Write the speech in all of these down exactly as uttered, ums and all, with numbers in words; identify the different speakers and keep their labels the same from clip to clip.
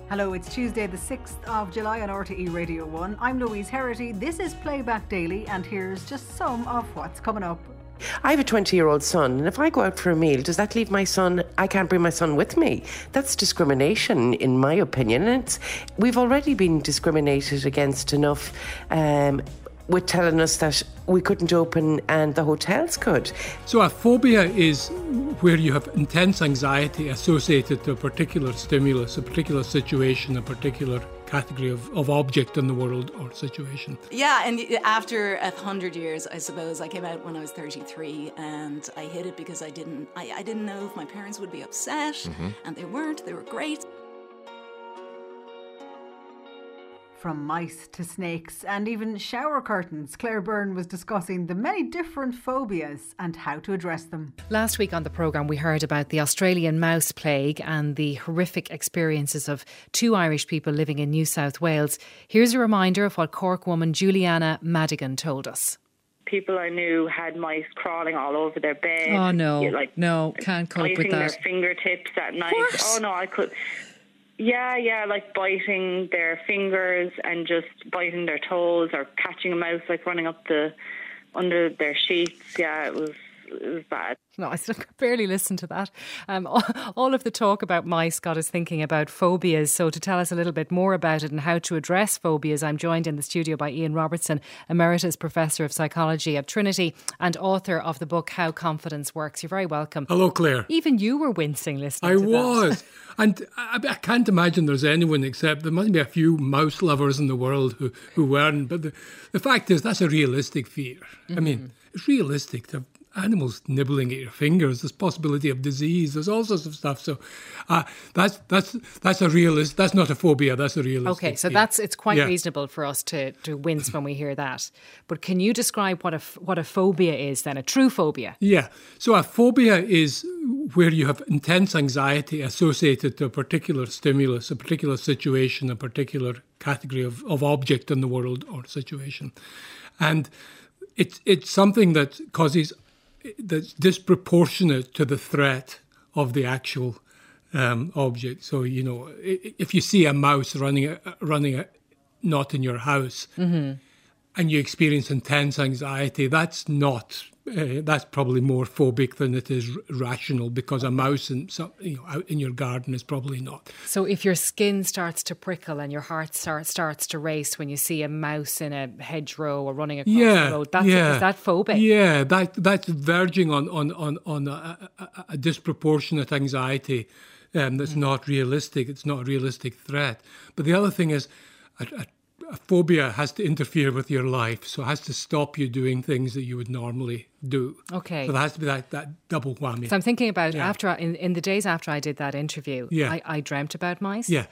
Speaker 1: Hello, it's Tuesday the sixth of July on R T E Radio one. I'm Louise Herity. This is Playback Daily, and here's just some of what's coming up.
Speaker 2: I have a twenty-year-old son, and if I go out for a meal, does that leave my son, I can't bring my son with me? That's discrimination, in my opinion. And it's, we've already been discriminated against enough um, with telling us that we couldn't open and the hotels could.
Speaker 3: So a phobia is where you have intense anxiety associated to a particular stimulus, a particular situation, a particular category of, of object in the world or situation.
Speaker 4: Yeah, and after a hundred years, I suppose, I came out when I was thirty-three, and I hid it because I didn't I, I didn't know if my parents would be upset, mm-hmm. and they weren't, they were great.
Speaker 1: From mice to snakes and even shower curtains, Claire Byrne was discussing the many different phobias and how to address them.
Speaker 5: Last week on the programme we heard about the Australian mouse plague and the horrific experiences of two Irish people living in New South Wales. Here's a reminder of what Cork woman Juliana Madigan told us.
Speaker 6: People I knew had mice crawling all over their bed.
Speaker 5: Oh no,
Speaker 6: like,
Speaker 5: no, can't cope with that.
Speaker 6: Biting their fingertips at night.
Speaker 5: What?
Speaker 6: Oh no, I could... Yeah, yeah, like biting their fingers and just biting their toes or catching a mouse, like running up the under their sheets. Yeah, it was it was bad.
Speaker 5: No, I still barely listened to that. Um, all, all of the talk about mice got us thinking about phobias. So to tell us a little bit more about it and how to address phobias, I'm joined in the studio by Ian Robertson, Emeritus Professor of Psychology at Trinity and author of the book How Confidence Works. You're very welcome.
Speaker 3: Hello, Claire.
Speaker 5: Even you were wincing listening
Speaker 3: I
Speaker 5: to that.
Speaker 3: I was. And I, I can't imagine there's anyone except there must be a few mouse lovers in the world who, who weren't. But the, the fact is, that's a realistic fear. Mm-hmm. I mean, it's realistic to have animals nibbling at your fingers. There's possibility of disease. There's all sorts of stuff. So uh, that's that's that's a realist. That's not a phobia. That's a realistic.
Speaker 5: Okay, so
Speaker 3: fear.
Speaker 5: that's it's quite
Speaker 3: yeah.
Speaker 5: reasonable for us to, to wince when we hear that. But can you describe what a what a phobia is then? A true phobia?
Speaker 3: Yeah. So a phobia is where you have intense anxiety associated to a particular stimulus, a particular situation, a particular category of, of object in the world or situation, and it's it's something that causes that's disproportionate to the threat of the actual um, object. So, you know, if you see a mouse running, running not in your house, mm-hmm. and you experience intense anxiety, that's not, uh, that's probably more phobic than it is r- rational, because a mouse in, some, you know, out in your garden is probably not.
Speaker 5: So if your skin starts to prickle and your heart start, starts to race when you see a mouse in a hedgerow or running across
Speaker 3: yeah,
Speaker 5: the road, that's,
Speaker 3: yeah.
Speaker 5: is that phobic?
Speaker 3: Yeah, that that's verging on, on, on, on a, a, a disproportionate anxiety um, that's mm. not realistic. It's not a realistic threat. But the other thing is, a, a A phobia has to interfere with your life, so it has to stop you doing things that you would normally do.
Speaker 5: Okay.
Speaker 3: So there has to be that, that double whammy.
Speaker 5: So I'm thinking about
Speaker 3: yeah.
Speaker 5: after in, in the days after I did that interview,
Speaker 3: yeah.
Speaker 5: I, I dreamt about mice.
Speaker 3: Yeah.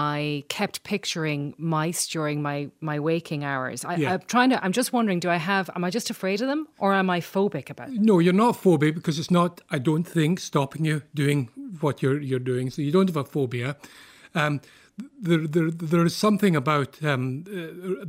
Speaker 5: I kept picturing mice during my, my waking hours. I,
Speaker 3: yeah.
Speaker 5: I'm trying to. I'm just wondering: do I have? Am I just afraid of them, or am I phobic about them?
Speaker 3: No, you're not phobic because it's not. I don't think stopping you doing what you're you're doing. So you don't have a phobia. Um, There, there, there is something about, um, uh,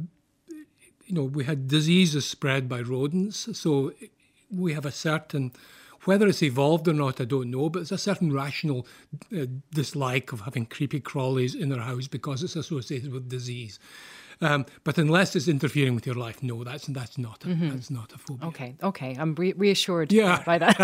Speaker 3: you know, we had diseases spread by rodents, so we have a certain, whether it's evolved or not, I don't know, but it's a certain rational uh, dislike of having creepy crawlies in our house because it's associated with disease. Um, but unless it's interfering with your life, no, that's that's not a, mm-hmm. that's not a phobia.
Speaker 5: Okay, okay, I'm re- reassured
Speaker 3: yeah.
Speaker 5: by that.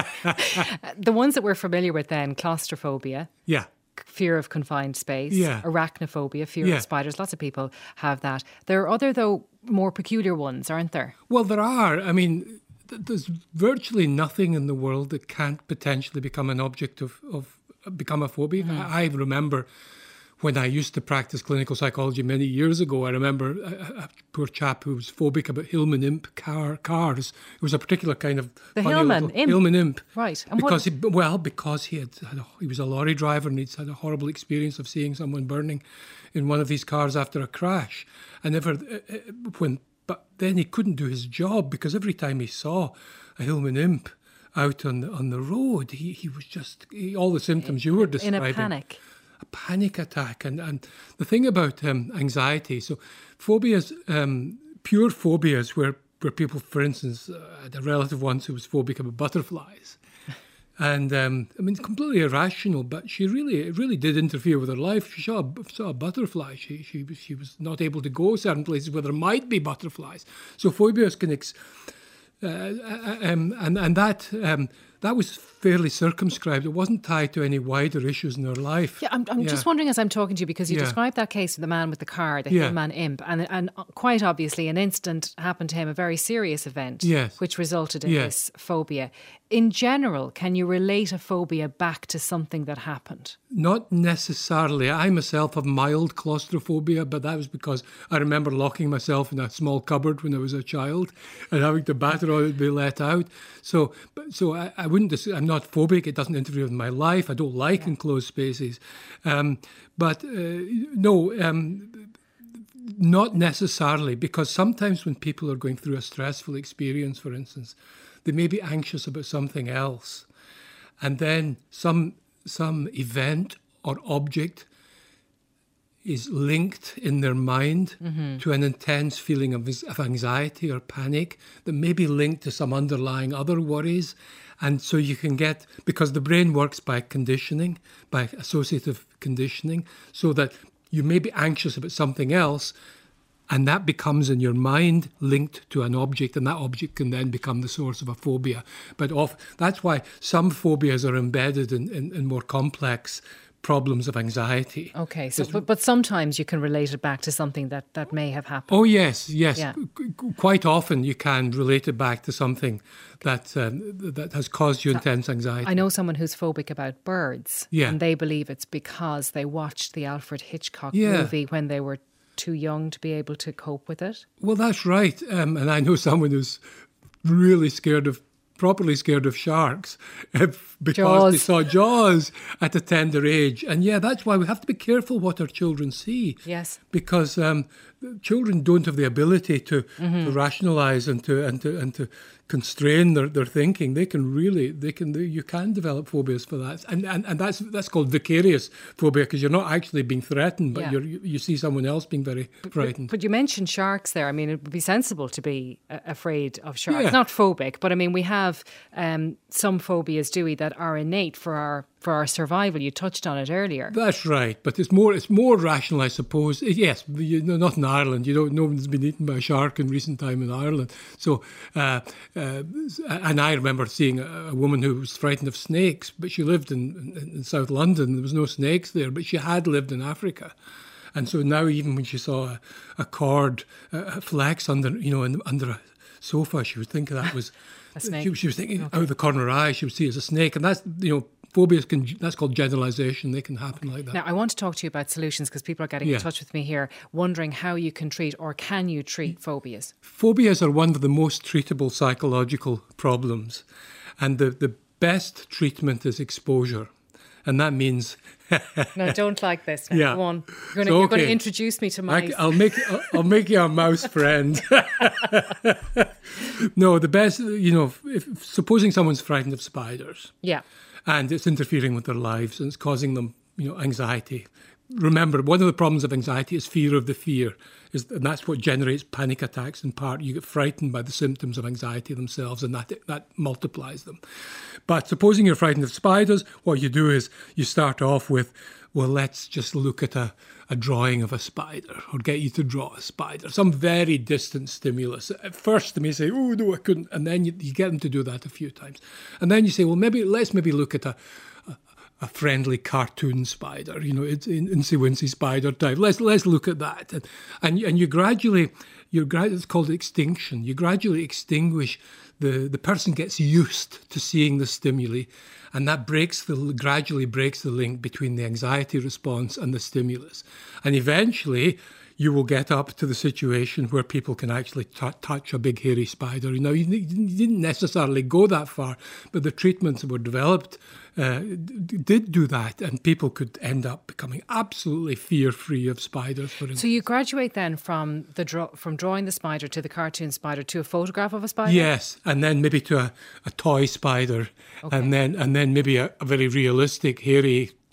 Speaker 5: The ones that we're familiar with then, claustrophobia.
Speaker 3: Yeah.
Speaker 5: Fear of confined space,
Speaker 3: yeah.
Speaker 5: arachnophobia, fear
Speaker 3: yeah.
Speaker 5: of spiders. Lots of people have that. There are other, though, more peculiar ones, aren't there?
Speaker 3: Well, there are. I mean, th- there's virtually nothing in the world that can't potentially become an object of, of become a phobia. Mm. I, I remember when I used to practice clinical psychology many years ago, I remember a, a poor chap who was phobic about Hillman Imp car, cars. It was a particular kind of...
Speaker 5: The Hillman Imp?
Speaker 3: Hillman Imp.
Speaker 5: Right. And
Speaker 3: because
Speaker 5: what?
Speaker 3: he, well, because he had, had a, he was a lorry driver and he'd had a horrible experience of seeing someone burning in one of these cars after a crash. And never, uh, when, but then he couldn't do his job because every time he saw a Hillman Imp out on the, on the road, he, he was just, he, all the symptoms you were describing.
Speaker 5: In a panic.
Speaker 3: A panic attack. And, and the thing about um, anxiety, so phobias, um, pure phobias where, where people, for instance, uh, had a relative once who was phobic about butterflies. And um, I mean, completely irrational, but she really, it really did interfere with her life. She saw a, saw a butterfly. She, she, she was not able to go certain places where there might be butterflies. So phobias can, ex- uh, um, and and that um, that was fairly circumscribed. It wasn't tied to any wider issues in her life.
Speaker 5: Yeah, I'm, I'm yeah. just wondering as I'm talking to you, because you
Speaker 3: yeah.
Speaker 5: described that case of the man with the car, the
Speaker 3: yeah.
Speaker 5: Hillman imp, and and quite obviously an incident happened to him, a very serious event,
Speaker 3: yes.
Speaker 5: which resulted in
Speaker 3: yes.
Speaker 5: this phobia. In general, can you relate a phobia back to something that happened?
Speaker 3: Not necessarily. I myself have mild claustrophobia, but that was because I remember locking myself in a small cupboard when I was a child and having to batter on it to be let out. So, so I, I wouldn't. I'm not phobic. It doesn't interfere with my life. I don't like yeah. enclosed spaces. Um, but uh, no. Um, Not necessarily, because sometimes when people are going through a stressful experience, for instance, they may be anxious about something else, and then some some event or object is linked in their mind mm-hmm. to an intense feeling of, of anxiety or panic that may be linked to some underlying other worries. And so you can get, because the brain works by conditioning, by associative conditioning, so that you may be anxious about something else, and that becomes in your mind linked to an object, and that object can then become the source of a phobia. But off, that's why some phobias are embedded in, in, in more complex problems of anxiety.
Speaker 5: Okay, so but, but sometimes you can relate it back to something that, that may have happened.
Speaker 3: Oh yes, yes.
Speaker 5: Yeah.
Speaker 3: Quite often you can relate it back to something that um, that has caused you so intense anxiety.
Speaker 5: I know someone who's phobic about birds,
Speaker 3: yeah.
Speaker 5: and they believe it's because they watched the Alfred Hitchcock
Speaker 3: yeah.
Speaker 5: movie when they were too young to be able to cope with it.
Speaker 3: Well, that's right. Um, and I know someone who's really scared of properly scared of sharks if, because
Speaker 5: Jaws.
Speaker 3: they saw Jaws at a tender age. And yeah, that's why we have to be careful what our children see.
Speaker 5: Yes.
Speaker 3: Because um, children don't have the ability to,
Speaker 5: mm-hmm.
Speaker 3: to rationalise and to and to and to constrain their, their thinking. They can really, they can, they, you can develop phobias for that. And and, and that's that's called vicarious phobia, because you're not actually being threatened, but
Speaker 5: yeah.
Speaker 3: you're, you you see someone else being very
Speaker 5: but,
Speaker 3: frightened.
Speaker 5: But, but you mentioned sharks there. I mean, it would be sensible to be uh, afraid of sharks.
Speaker 3: Yeah.
Speaker 5: Not phobic, but I mean, we have um, some phobias, do we, that are innate for our for our survival. You touched on it earlier.
Speaker 3: That's right, but it's more it's more rational, I suppose. Yes, you know, not in Ireland. You don't. No one's been eaten by a shark in recent time in Ireland. So, uh, uh, and I remember seeing a, a woman who was frightened of snakes, but she lived in, in, in South London. There was no snakes there, but she had lived in Africa. And so now, even when she saw a, a cord, a flex under, you know, in, under a sofa, she would think that was
Speaker 5: a snake.
Speaker 3: She, she was thinking
Speaker 5: okay.
Speaker 3: out of the corner of her eye, she would see it as a snake, and that's, you know. Phobias can, that's called generalisation. They can happen
Speaker 5: okay.
Speaker 3: like that.
Speaker 5: Now, I want to talk to you about solutions, because people are getting
Speaker 3: yeah.
Speaker 5: in touch with me here, wondering how you can treat or can you treat phobias?
Speaker 3: Phobias are one of the most treatable psychological problems. And the, the best treatment is exposure. And that means...
Speaker 5: No, don't like this. Now.
Speaker 3: Yeah.
Speaker 5: Go on. You're going,
Speaker 3: so,
Speaker 5: to, you're
Speaker 3: okay.
Speaker 5: going to introduce me to mice.
Speaker 3: I, I'll make I'll, I'll make you a mouse friend. No, the best, you know, if, if, supposing someone's frightened of spiders.
Speaker 5: Yeah.
Speaker 3: And it's interfering with their lives and it's causing them, you know, anxiety. Remember, one of the problems of anxiety is fear of the fear, is, and that's what generates panic attacks in part. You get frightened by the symptoms of anxiety themselves, and that that multiplies them. But supposing you're frightened of spiders, what you do is you start off with, well, let's just look at a, a drawing of a spider, or get you to draw a spider, some very distant stimulus. At first they may say, oh, no, I couldn't. And then you, you get them to do that a few times. And then you say, well, maybe let's maybe look at a, a, a friendly cartoon spider, you know, it's an Incy-Wincy spider type. Let's let's look at that. And and, and you gradually, you're, it's called extinction. You gradually extinguish, the, the person gets used to seeing the stimuli, and that breaks the gradually breaks the link between the anxiety response and the stimulus. And eventually, you will get up to the situation where people can actually t- touch a big hairy spider. You know, you, you didn't necessarily go that far, but the treatments that were developed uh, d- did do that, and people could end up becoming absolutely fear-free of spiders, for instance.
Speaker 5: So you graduate then from the draw- from drawing the spider to the cartoon spider to a photograph of a spider?
Speaker 3: Yes, and then maybe to a, a toy spider,
Speaker 5: okay.
Speaker 3: and then and then maybe a, a very realistic, hairy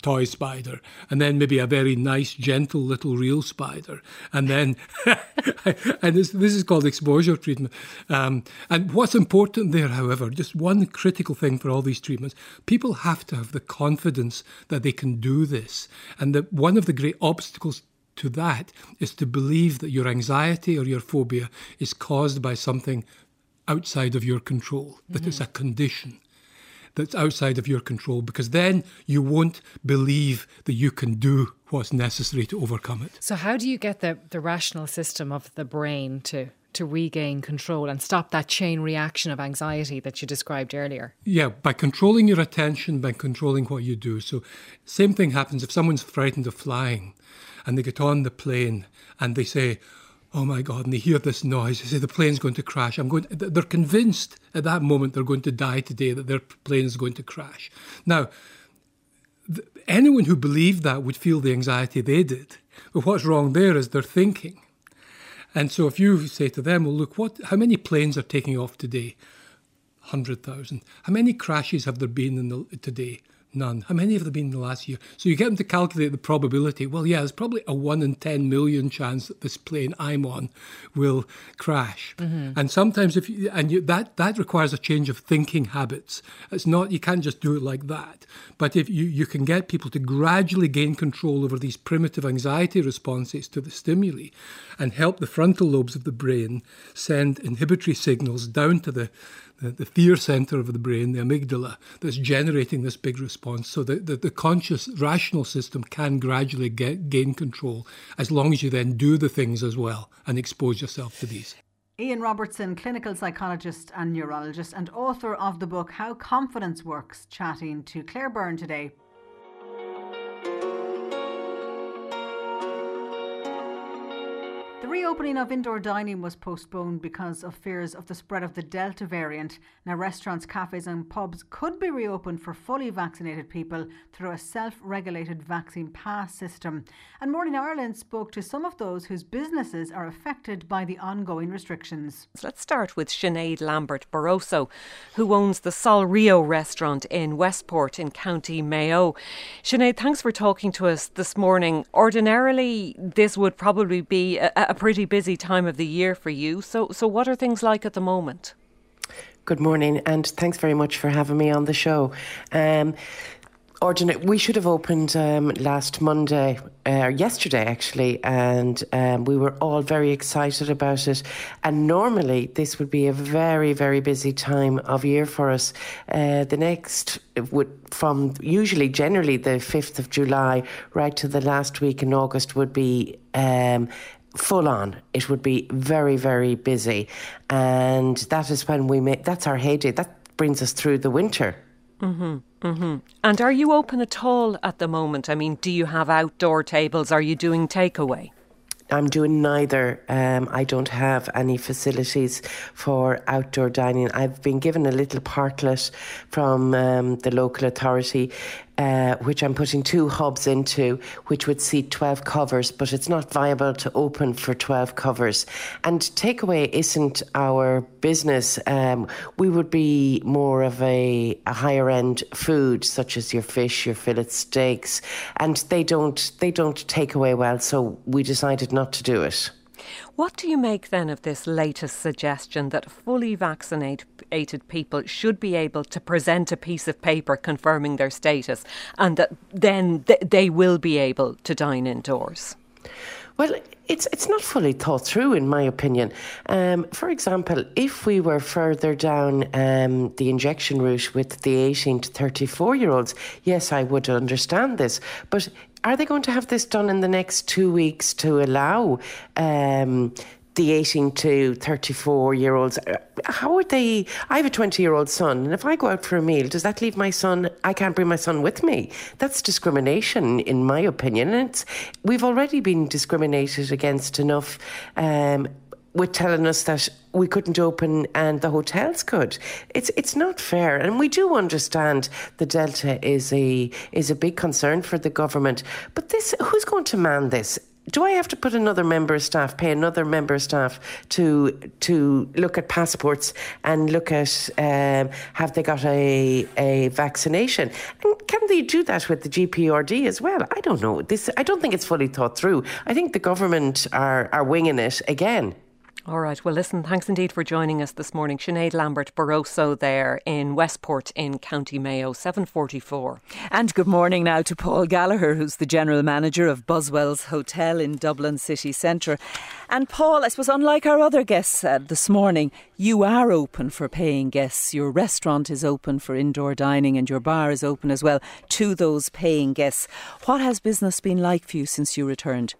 Speaker 3: toy spider, and then maybe a very nice, gentle little real spider, and then and this this is called exposure treatment. Um, and what's important there, however, just one critical thing for all these treatments: people have to have the confidence that they can do this, and that one of the great obstacles to that is to believe that your anxiety or your phobia is caused by something outside of your control, that mm-hmm. it's a condition that's outside of your control, because then you won't believe that you can do what's necessary to overcome it.
Speaker 5: So how do you get the, the rational system of the brain to, to regain control and stop that chain reaction of anxiety that you described earlier?
Speaker 3: Yeah, by controlling your attention, by controlling what you do. So same thing happens if someone's frightened of flying and they get on the plane and they say, oh my God, and they hear this noise, they say the plane's going to crash. I'm going. To, they're convinced at that moment they're going to die today, that their plane is going to crash. Now, th- anyone who believed that would feel the anxiety they did. But what's wrong there is their thinking. And so if you say to them, well, look, what? how many planes are taking off today? one hundred thousand. How many crashes have there been in the, today? None. How many have there been in the last year? So you get them to calculate the probability. Well, yeah, there's probably a one in ten million chance that this plane I'm on will crash. Mm-hmm. And sometimes, if you, and you, that that requires a change of thinking habits. It's not, you can't just do it like that. But if you, you can get people to gradually gain control over these primitive anxiety responses to the stimuli and help the frontal lobes of the brain send inhibitory signals down to the The, the fear center of the brain, the amygdala, that's generating this big response, so that the, the conscious, rational system can gradually get, gain control, as long as you then do the things as well and expose yourself to these.
Speaker 1: Ian Robertson, clinical psychologist and neurologist and author of the book How Confidence Works, chatting to Claire Byrne today. The reopening of indoor dining was postponed because of fears of the spread of the Delta variant. Now, restaurants, cafes and pubs could be reopened for fully vaccinated people through a self-regulated vaccine pass system. And Morning Ireland spoke to some of those whose businesses are affected by the ongoing restrictions.
Speaker 7: So let's start with Sinead Lambert Barroso, who owns the Sol Rio restaurant in Westport in County Mayo. Sinead, thanks for talking to us this morning. Ordinarily, this would probably be a, a pretty busy time of the year for you. So, so what are things like at the moment?
Speaker 2: Good morning, and thanks very much for having me on the show. Um, Ordinary, we should have opened um, last Monday, uh, yesterday actually, and um, we were all very excited about it. And normally this would be a very, very busy time of year for us. Uh, the next would, from usually generally the fifth of July right to the last week in August would be um, full on. It would be very, very busy. And that is when we make, that's our heyday. That brings us through the winter.
Speaker 7: Mm-hmm, mm-hmm. And are you open at all at the moment? I mean, do you have outdoor tables? Are you doing takeaway?
Speaker 2: I'm doing neither. Um, I don't have any facilities for outdoor dining. I've been given a little parklet from um, the local authority, uh, which I'm putting two hubs into, which would seat twelve covers, but it's not viable to open for twelve covers. And takeaway isn't our business. Um, we would be more of a, a higher end food, such as your fish, your fillet steaks, and they don't they don't take away well. So we decided not to do it.
Speaker 7: What do you make then of this latest suggestion that fully vaccinated people should be able to present a piece of paper confirming their status, and that then th- they will be able to dine indoors?
Speaker 2: Well, it's it's not fully thought through, in my opinion. Um, for example, if we were further down um, the injection route with the eighteen to thirty-four year olds, yes, I would understand this. But are they going to have this done in the next two weeks to allow um, the eighteen to thirty-four year olds? How would they? I have a twenty year old son, and if I go out for a meal, does that leave my son? I can't bring my son with me. That's discrimination, in my opinion. And it's, we've already been discriminated against enough um, with telling us that we couldn't open and the hotels could. It's it's not fair, and we do understand the Delta is a is a big concern for the government. But this, who's going to man this? do I have to put another member of staff, pay another member of staff to to look at passports and look at um, have they got a a vaccination? And can they do that with the G P R D as well? I don't know. This I don't think it's fully thought through. I think the government are are winging it again.
Speaker 7: All right. Well, listen, thanks indeed for joining us this morning. Sinead Lambert-Barroso there in Westport in County Mayo, seven forty-four.
Speaker 8: And good morning now to Paul Gallagher, who's the General Manager of Buswell's Hotel in Dublin city centre. And Paul, I suppose unlike our other guests uh, this morning, you are open for paying guests. Your restaurant is open for indoor dining and your bar is open as well to those paying guests. What has business been like for you since you returned?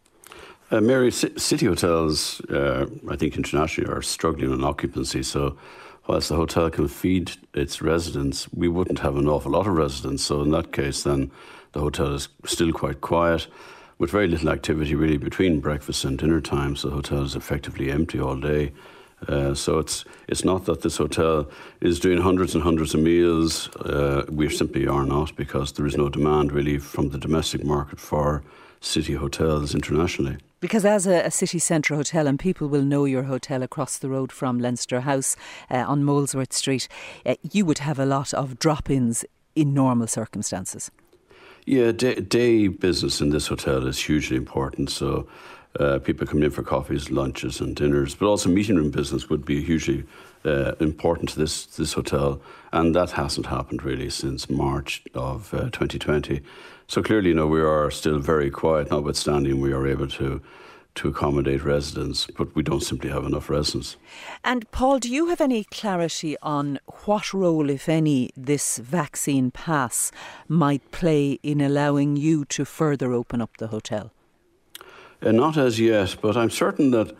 Speaker 9: Uh, Mary, c- city hotels, uh, I think internationally, are struggling on occupancy. So whilst the hotel can feed its residents, we wouldn't have an awful lot of residents. So in that case, then the hotel is still quite quiet, with very little activity really between breakfast and dinner time. So the hotel is effectively empty all day. Uh, so it's it's not that this hotel is doing hundreds and hundreds of meals. Uh, we simply are not, because there is no demand really from the domestic market for city hotels internationally.
Speaker 8: Because as a, a city centre hotel, and people will know your hotel across the road from Leinster House uh, on Molesworth Street, uh, you would have a lot of drop-ins in normal circumstances.
Speaker 9: Yeah, day, day business in this hotel is hugely important. So uh, people come in for coffees, lunches and dinners, but also meeting room business would be hugely uh, important to this, this hotel. And that hasn't happened really since March of uh, twenty twenty. So clearly, you know, we are still very quiet, notwithstanding we are able to to accommodate residents, but we don't simply have enough residents.
Speaker 8: And Paul, do you have any clarity on what role, if any, this vaccine pass might play in allowing you to further open up the hotel?
Speaker 9: Uh, not as yet, but I'm certain that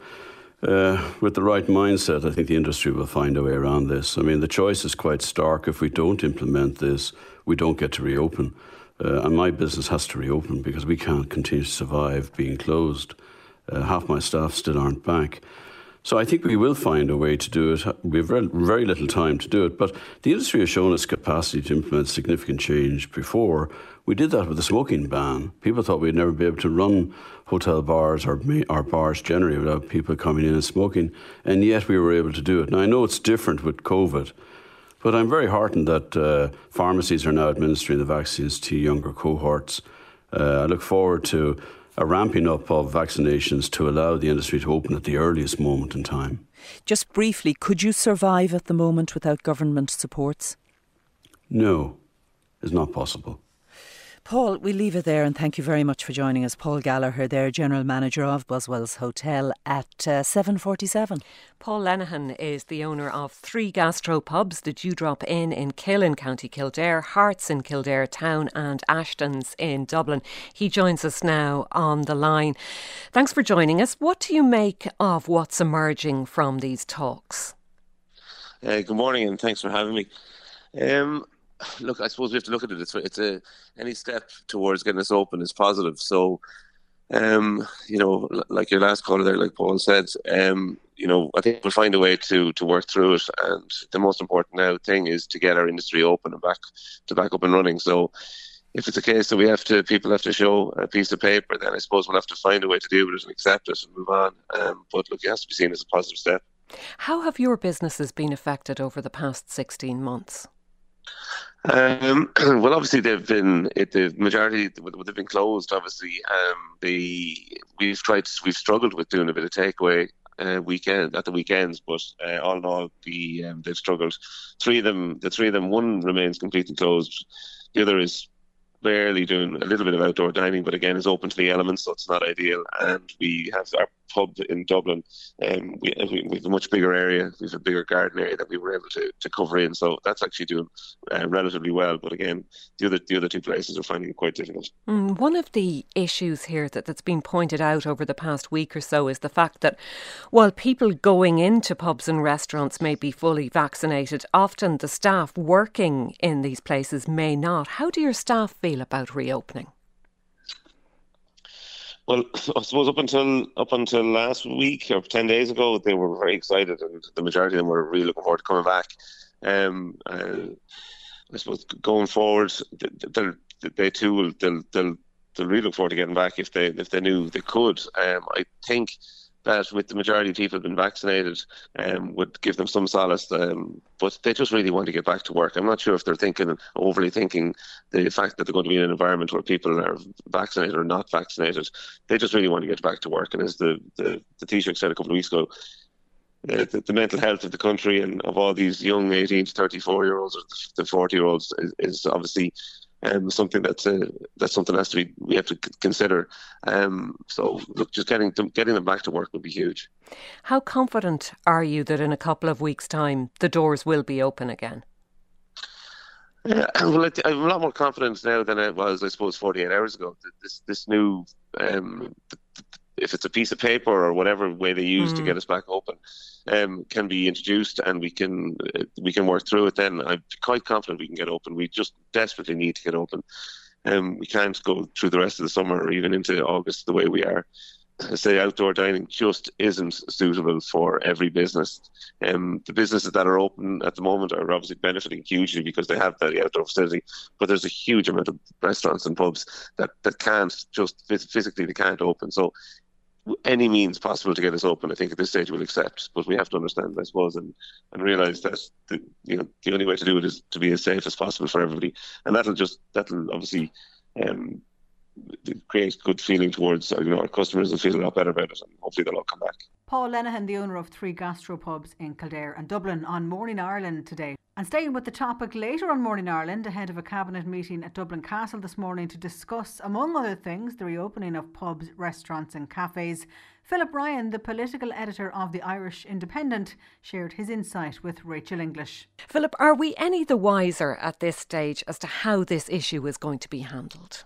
Speaker 9: uh, with the right mindset, I think the industry will find a way around this. I mean, the choice is quite stark. If we don't implement this, we don't get to reopen. Uh, and my business has to reopen because we can't continue to survive being closed. Uh, half my staff still aren't back. So I think we will find a way to do it. We have very, very little time to do it, but the industry has shown its capacity to implement significant change before. We did that with the smoking ban. People thought we'd never be able to run hotel bars or, or bars generally without people coming in and smoking, and yet we were able to do it. Now, I know it's different with COVID, but I'm very heartened that uh, pharmacies are now administering the vaccines to younger cohorts. Uh, I look forward to a ramping up of vaccinations to allow the industry to open at the earliest moment in time.
Speaker 8: Just briefly, could you survive at the moment without government supports?
Speaker 9: No, it's not possible.
Speaker 8: Paul, we'll leave it there and thank you very much for joining us. Paul Gallagher there, General Manager of Buswell's Hotel at uh, seven forty-seven.
Speaker 7: Paul Lenihan is the owner of three gastro pubs, the Dewdrop Inn in Kill in County Kildare, Hearts in Kildare Town and Ashton's in Dublin. He joins us now on the line. Thanks for joining us. What do you make of what's emerging from these talks?
Speaker 10: Uh, good morning and thanks for having me. Um, Look, I suppose we have to look at it. It's, it's a any step towards getting us open is positive. So, um, you know, like your last caller there, like Paul said, um, you know, I think we'll find a way to to work through it. And the most important now thing is to get our industry open and back to back up and running. So, if it's a case that we have to, people have to show a piece of paper, then I suppose we'll have to find a way to deal with it and accept it and move on. Um, but look, it has to be seen as a positive step.
Speaker 7: How have your businesses been affected over the past sixteen months?
Speaker 10: Um, well, obviously they've been it, the majority they've been closed. Obviously, um, the we've tried to, we've struggled with doing a bit of takeaway uh, weekend at the weekends, but uh, all in all, the um, they've struggled. Three of them, the three of them, one remains completely closed. The other is barely doing a little bit of outdoor dining, but again is open to the elements, so it's not ideal. And we have our pub in Dublin, and um, we, we, we have a much bigger area. We have a bigger garden area that we were able to, to cover in, so that's actually doing uh, relatively well. But again, the other the other two places are finding it quite difficult.
Speaker 7: Mm, one of the issues here that, that's been pointed out over the past week or so is the fact that while people going into pubs and restaurants may be fully vaccinated, often the staff working in these places may not. How do your staff feel about reopening?
Speaker 10: Well, I suppose up until up until last week or ten days ago, they were very excited, and the majority of them were really looking forward to coming back. Um, uh, I suppose going forward, they they too will they'll, they'll they'll really look forward to getting back if they if they knew they could. Um, I think that with the majority of people being vaccinated, um, would give them some solace. Um, but they just really want to get back to work. I'm not sure if they're thinking, overly thinking, the fact that they're going to be in an environment where people are vaccinated or not vaccinated. They just really want to get back to work. And as the, the, the Taoiseach said a couple of weeks ago, uh, the, the mental health of the country and of all these young eighteen to thirty-four year olds or the forty year olds is, is obviously Um, something that's uh, that's something that has to be we have to c- consider. Um, so look, just getting them getting them back to work would be huge.
Speaker 7: How confident are you that in a couple of weeks' time the doors will be open again?
Speaker 10: Yeah, well, I, I'm a lot more confident now than I was, I suppose, forty-eight hours ago. This this new, um, if it's a piece of paper or whatever way they use mm. to get us back open, um, can be introduced and we can uh, we can work through it. Then I'm quite confident we can get open. We just desperately need to get open. Um, we can't go through the rest of the summer or even into August the way we are. I say outdoor dining just isn't suitable for every business. Um, the businesses that are open at the moment are obviously benefiting hugely because they have that outdoor facility, but there's a huge amount of restaurants and pubs that, that can't, just physically they can't open. So any means possible to get us open, I think at this stage we'll accept, but we have to understand, I suppose, and, and realise that the, you know, the only way to do it is to be as safe as possible for everybody, and that'll just that'll obviously um, create good feeling towards, you know, our customers will feel a lot better about it, and hopefully they'll all come back.
Speaker 1: Paul Lenihan, the owner of three gastropubs in Kildare and Dublin, on Morning Ireland today. And staying with the topic later on Morning Ireland, ahead of a cabinet meeting at Dublin Castle this morning to discuss, among other things, the reopening of pubs, restaurants and cafes, Philip Ryan, the political editor of the Irish Independent, shared his insight with Rachel English.
Speaker 7: Philip, are we any the wiser at this stage as to how this issue is going to be handled?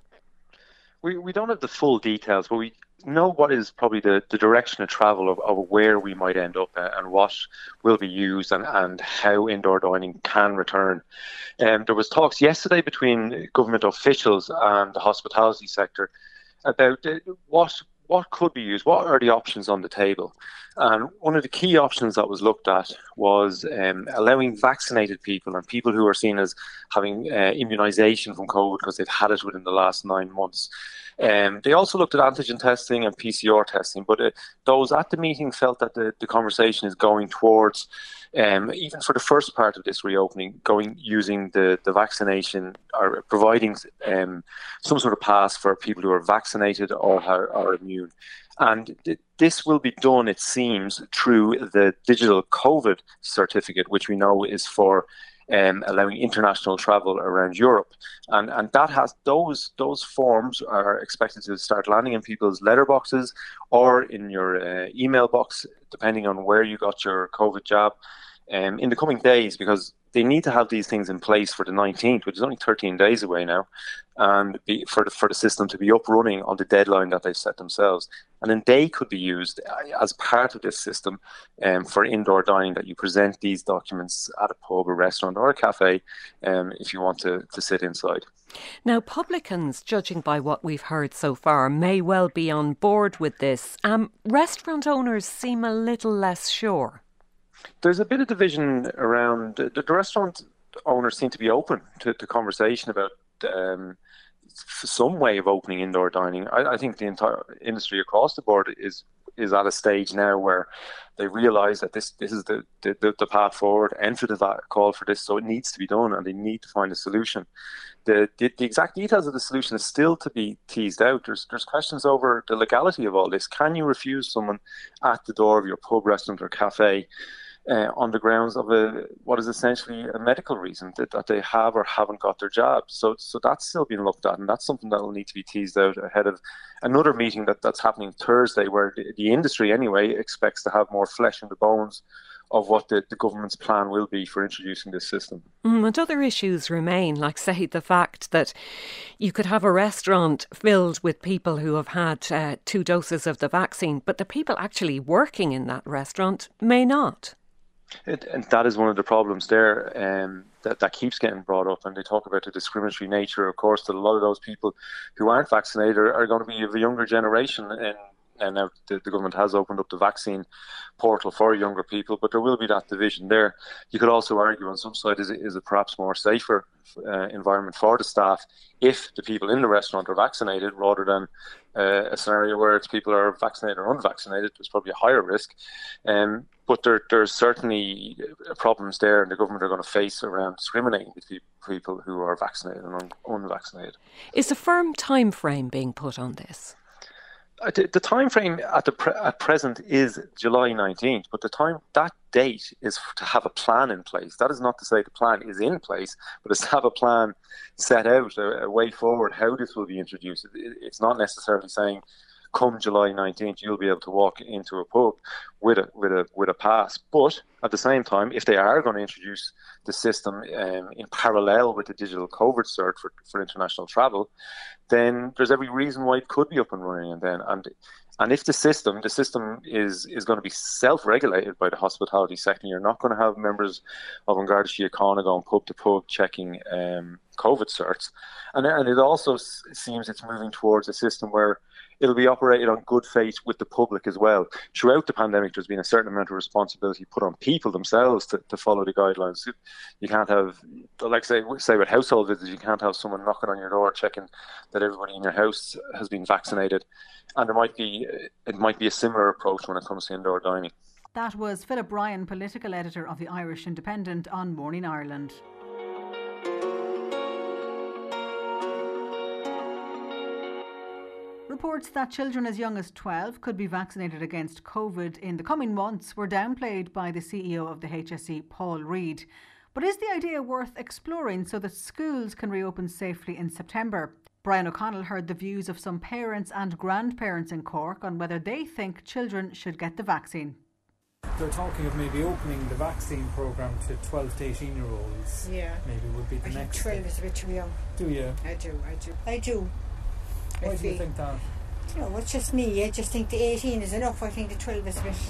Speaker 11: We we don't have the full details, but we know what is probably the, the direction of travel of, of where we might end up and what will be used and, and how indoor dining can return. Um, there was talks yesterday between government officials and the hospitality sector about what what could be used, what are the options on the table. And one of the key options that was looked at was um, allowing vaccinated people and people who are seen as having uh, immunisation from COVID because they've had it within the last nine months. Um, they also looked at antigen testing and P C R testing, but uh, those at the meeting felt that the, the conversation is going towards, um, even for the first part of this reopening, going using the, the vaccination or providing um, some sort of pass for people who are vaccinated or are, are immune. And th- this will be done, it seems, through the digital COVID certificate, which we know is for Um, allowing international travel around Europe, and and that has those those forms are expected to start landing in people's letterboxes or in your uh, email box, depending on where you got your COVID jab, um, in the coming days, because they need to have these things in place for the nineteenth, which is only thirteen days away now, and be, for the for the system to be up running on the deadline that they've set themselves. And then they could be used as part of this system um, for indoor dining, that you present these documents at a pub, a restaurant or a cafe um, if you want to, to sit inside.
Speaker 7: Now, publicans, judging by what we've heard so far, may well be on board with this. Um, restaurant owners seem a little less sure.
Speaker 11: There's a bit of division around. The, the restaurant owners seem to be open to, to conversation about um, some way of opening indoor dining. I, I think the entire industry across the board is is at a stage now where they realise that this this is the, the, the path forward. Enfield have called for this, so it needs to be done, and they need to find a solution. The, the the exact details of the solution is still to be teased out. There's there's questions over the legality of all this. Can you refuse someone at the door of your pub, restaurant or cafe Uh, on the grounds of a what is essentially a medical reason that, that they have or haven't got their jab? So so that's still being looked at, and that's something that will need to be teased out ahead of another meeting that, that's happening Thursday, where the, the industry anyway expects to have more flesh in the bones of what the, the government's plan will be for introducing this system.
Speaker 7: Mm, and other issues remain, like, say, the fact that you could have a restaurant filled with people who have had uh, two doses of the vaccine, but the people actually working in that restaurant may not.
Speaker 11: It, and that is one of the problems there um, that, that keeps getting brought up, and they talk about the discriminatory nature, of course, that a lot of those people who aren't vaccinated are, are going to be of a younger generation, and and now the, the government has opened up the vaccine portal for younger people, but there will be that division there. You could also argue on some side, is it, is it perhaps more safer uh, environment for the staff if the people in the restaurant are vaccinated rather than uh, a scenario where it's people are vaccinated or unvaccinated. There's probably a higher risk. Um, but there, there's certainly problems there, and the government are going to face around discriminating between people who are vaccinated and un- unvaccinated.
Speaker 7: Is a firm time frame being put on this?
Speaker 11: The, the time frame at the pre- at present is July nineteenth, but the time that date is to have a plan in place. That is not to say the plan is in place, but it's to have a plan set out, a, a way forward how this will be introduced. It, it's not necessarily saying, come July nineteenth, you'll be able to walk into a pub with a with a with a pass. But at the same time, if they are going to introduce the system um, in parallel with the digital COVID cert for, for international travel, then there's every reason why it could be up and running. And then and and if the system the system is is going to be self-regulated by the hospitality sector, you're not going to have members of An Garda Síochána going pub to pub checking um, COVID certs. And and it also s- seems it's moving towards a system where it'll be operated on good faith with the public as well. Throughout the pandemic, there's been a certain amount of responsibility put on people themselves to, to follow the guidelines. You can't have, like say, say with household visits, you can't have someone knocking on your door checking that everybody in your house has been vaccinated. And there might be, it might be a similar approach when it comes to indoor dining.
Speaker 1: That was Philip Ryan, political editor of the Irish Independent, on Morning Ireland. Reports that children as young as twelve could be vaccinated against COVID in the coming months were downplayed by the C E O of the H S E, Paul Reid. But is the idea worth exploring so that schools can reopen safely in September? Brian O'Connell heard the views of some parents and grandparents in Cork on whether they think children should get the vaccine.
Speaker 12: They're talking of maybe opening the vaccine programme to twelve to eighteen year olds.
Speaker 13: Yeah.
Speaker 12: Maybe would be the
Speaker 13: I
Speaker 12: next
Speaker 13: think twelve
Speaker 12: step.
Speaker 13: is a bit too young.
Speaker 12: Do you?
Speaker 13: I do, I do. I do.
Speaker 12: Why
Speaker 13: I
Speaker 12: do you
Speaker 13: feel-
Speaker 12: think that?
Speaker 13: You know, it's just me. I just think the eighteen is enough. I think the twelve is a bit,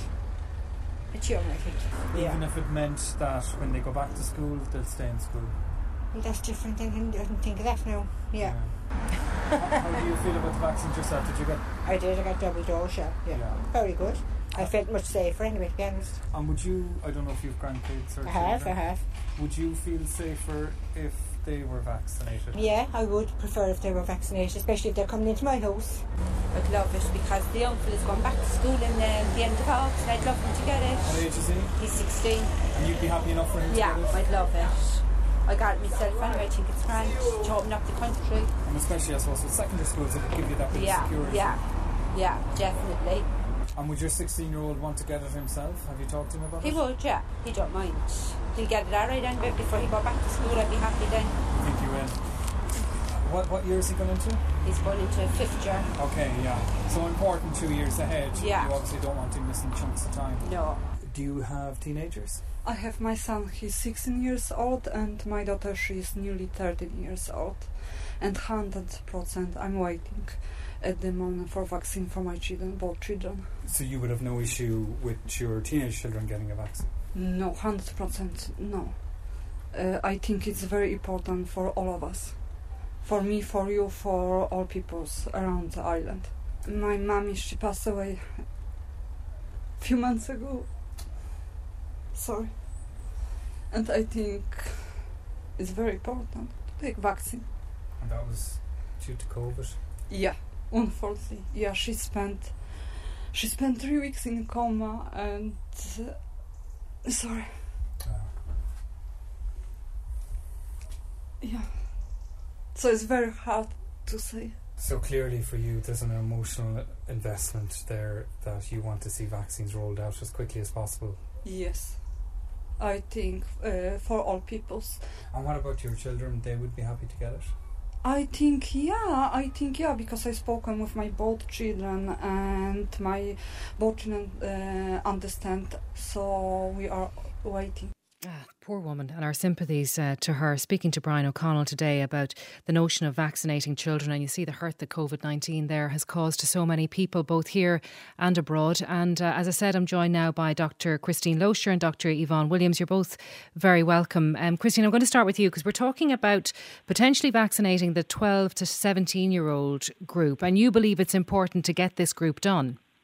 Speaker 13: bit young, I think.
Speaker 12: Even
Speaker 13: Yeah.
Speaker 12: if it meant that when they go back to school, they'll stay in school.
Speaker 13: Well, that's different. I didn't, I didn't think of that now. Yeah.
Speaker 12: how, how do you feel about the vaccine yourself? Did you get?
Speaker 13: I did. I got double dose, yeah. yeah.
Speaker 12: Yeah.
Speaker 13: Very good. I felt much safer anyway, to be honest.
Speaker 12: And would you? I don't know if you've grandkids or
Speaker 13: I have,
Speaker 12: children.
Speaker 13: I have.
Speaker 12: Would you feel safer if they were vaccinated?
Speaker 13: Yeah, I would prefer if they were vaccinated, especially if they're coming into my house.
Speaker 14: I'd love it because the young fella's going back to school in the, the end of August. I'd love him to get it.
Speaker 12: What age is he?
Speaker 14: He's sixteen.
Speaker 12: And you'd be happy enough for him
Speaker 14: Yeah,
Speaker 12: to get it?
Speaker 14: I'd love it. I got it myself anyway. I think it's grand to open up the country.
Speaker 12: And especially, I suppose, with secondary schools, it would give you that bit
Speaker 14: Yeah,
Speaker 12: of security.
Speaker 14: yeah, yeah, definitely.
Speaker 12: And would your sixteen-year-old want to get it himself? Have you talked to him about
Speaker 14: He
Speaker 12: it?
Speaker 14: would, yeah. He don't mind. He'll get it alright anyway before he go back to school. I'd be happy then.
Speaker 12: I think you will. What, what year is he going into?
Speaker 14: He's going into fifth year.
Speaker 12: Okay, yeah. So important two years ahead.
Speaker 14: Yeah.
Speaker 12: You obviously don't want him missing chunks of time.
Speaker 14: No.
Speaker 12: Do you have teenagers?
Speaker 15: I have my son, he's sixteen years old, and my daughter, she is nearly thirteen years old. And one hundred percent I'm waiting at the moment for vaccine for my children, both children.
Speaker 12: So you would have no issue with your teenage children getting a vaccine?
Speaker 15: No, one hundred percent no. Uh, I think it's very important for all of us. For me, for you, for all peoples around the island. My mommy, she passed away a few months ago. Sorry. And I think it's very important to take vaccine.
Speaker 12: And that was due to COVID?
Speaker 15: Yeah, unfortunately. Yeah, she spent she spent three weeks in coma and uh, sorry. Yeah. So it's very hard to say.
Speaker 12: So clearly for you there's an emotional investment there that you want to see vaccines rolled out as quickly as possible.
Speaker 15: Yes. I think uh, for all peoples.
Speaker 12: And what about your children? They would be happy to get it?
Speaker 15: I think yeah, I think yeah, because I've spoken with my both children and my both children uh, understand, so we are waiting.
Speaker 5: Ah, poor woman, and our sympathies uh, to her. Speaking to Brian O'Connell today about the notion of vaccinating children, and you see the hurt that COVID nineteen there has caused to so many people, both here and abroad. And uh, as I said, I'm joined now by Doctor Christine Loescher and Doctor Yvonne Williams. You're both very welcome. Um, Christine, I'm going to start with you because we're talking about potentially vaccinating the twelve to seventeen year old group, and you believe it's important to get this group done.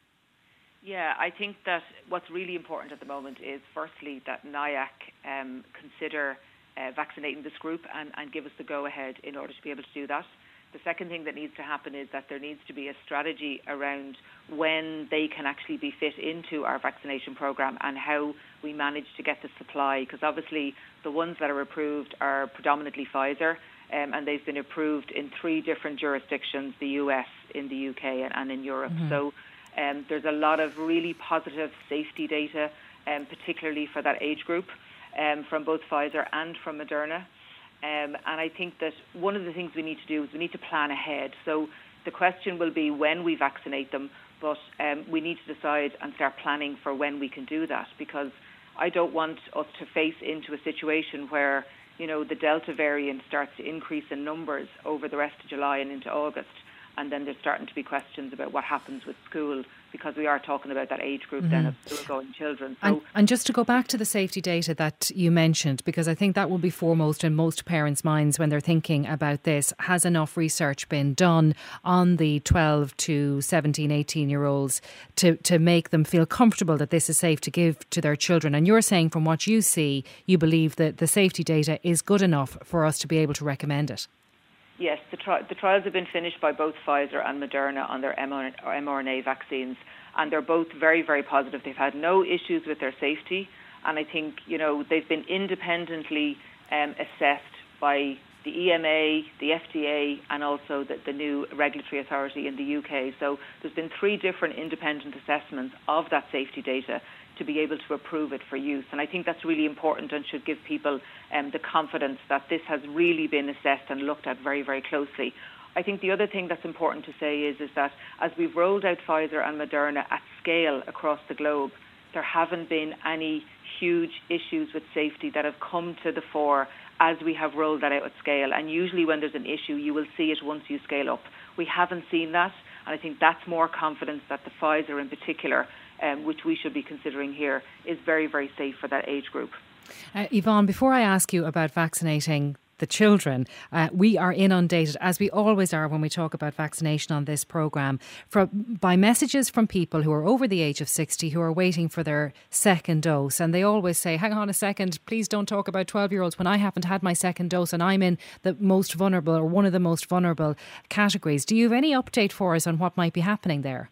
Speaker 16: Yeah, I think that what's really important at the moment is, firstly, that N I A C um, consider uh, vaccinating this group and, and give us the go-ahead in order to be able to do that. The second thing that needs to happen is that there needs to be a strategy around when they can actually be fit into our vaccination programme and how we manage to get the supply, because obviously the ones that are approved are predominantly Pfizer, um, and they've been approved in three different jurisdictions, the U S, in the U K and, and in Europe. Mm-hmm. So um, there's a lot of really positive safety data, um, particularly for that age group, um, from both Pfizer and from Moderna. Um, and I think that one of the things we need to do is we need to plan ahead. So the question will be when we vaccinate them, but um, we need to decide and start planning for when we can do that, because I don't want us to face into a situation where, you know, the Delta variant starts to increase in numbers over the rest of July and into August, and then there's starting to be questions about what happens with school, because we are talking about that age group mm-hmm. then of school-going children. So,
Speaker 5: and, and just to go back to the safety data that you mentioned, because I think that will be foremost in most parents' minds when they're thinking about this. Has enough research been done on the twelve to seventeen, eighteen-year-olds to, to make them feel comfortable that this is safe to give to their children? And you're saying from what you see, you believe that the safety data is good enough for us to be able to recommend it?
Speaker 16: Yes, the, tri- the trials have been finished by both Pfizer and Moderna on their mRNA vaccines, and they're both very, very positive. They've had no issues with their safety, and I think, you know, they've been independently um, assessed by the E M A, the F D A, and also the, the new regulatory authority in the U K. So there's been three different independent assessments of that safety data to be able to approve it for use. And I think that's really important and should give people um, the confidence that this has really been assessed and looked at very, very closely. I think the other thing that's important to say is, is that as we've rolled out Pfizer and Moderna at scale across the globe, there haven't been any huge issues with safety that have come to the fore as we have rolled that out at scale. And usually when there's an issue, you will see it once you scale up. We haven't seen that, and I think that's more confidence that the Pfizer in particular, Um, which we should be considering here, is very, very safe for that age group.
Speaker 5: Uh, Yvonne, before I ask you about vaccinating the children, uh, we are inundated, as we always are when we talk about vaccination on this programme, from, by messages from people who are over the age of sixty who are waiting for their second dose. And they always say, hang on a second, please don't talk about twelve-year-olds when I haven't had my second dose and I'm in the most vulnerable or one of the most vulnerable categories. Do you have any update for us on what might be happening there?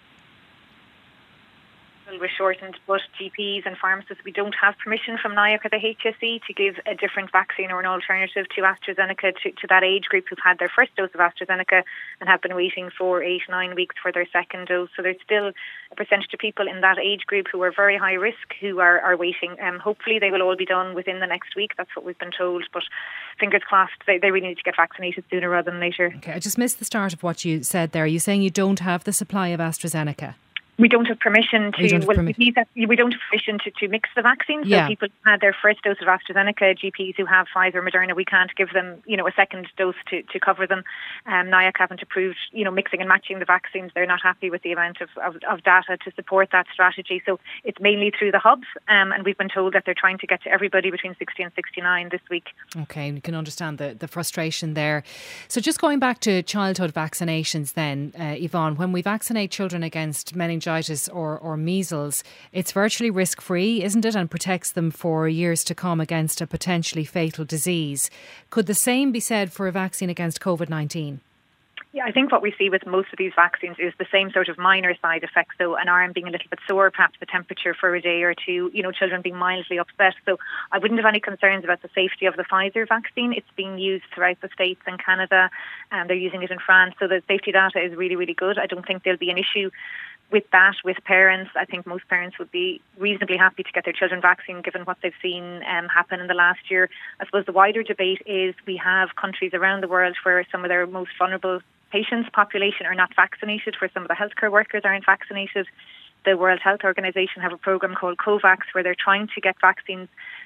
Speaker 17: We're shortened, but G Ps and pharmacists, we don't have permission from N I A C or the H S E to give a different vaccine or an alternative to AstraZeneca to, to that age group who've had their first dose of AstraZeneca and have been waiting for eight, nine weeks for their second dose. So there's still a percentage of people in that age group who are very high risk who are, are waiting. Um, hopefully they will all be done within the next week. That's what we've been told. But fingers crossed, they, they really need to get vaccinated sooner rather than later.
Speaker 5: Okay, I just missed the start of what you said there. Are you saying you don't have the supply of AstraZeneca?
Speaker 17: We don't have permission to.
Speaker 5: Don't have
Speaker 17: well,
Speaker 5: permi-
Speaker 17: we, we don't have permission to, to mix the vaccines. So
Speaker 5: yeah.
Speaker 17: people who had their first dose of AstraZeneca, G Ps who have Pfizer, Moderna, we can't give them, you know, a second dose to, to cover them. Um, N I A C haven't approved, you know, mixing and matching the vaccines. They're not happy with the amount of, of, of data to support that strategy. So it's mainly through the hubs, um, and we've been told that they're trying to get to everybody between sixty and sixty-nine this week.
Speaker 5: Okay, you can understand the, the frustration there. So just going back to childhood vaccinations then, uh, Yvonne, when we vaccinate children against meningitis or or measles, it's virtually risk-free, isn't it, and protects them for years to come against a potentially fatal disease. Could the same be said for a vaccine against COVID nineteen?
Speaker 17: Yeah, I think what we see with most of these vaccines is the same sort of minor side effects. So an arm being a little bit sore, perhaps the temperature for a day or two, you know, children being mildly upset. So I wouldn't have any concerns about the safety of the Pfizer vaccine. It's being used throughout the States and Canada, and they're using it in France. So the safety data is really, really good. I don't think there'll be an issue with that, with parents. I think most parents would be reasonably happy to get their children vaccinated given what they've seen um, happen in the last year. I suppose the wider debate is we have countries around the world where some of their most vulnerable patients' population are not vaccinated, where some of the healthcare workers aren't vaccinated. The World Health Organization have a program called COVAX where they're trying to get vaccines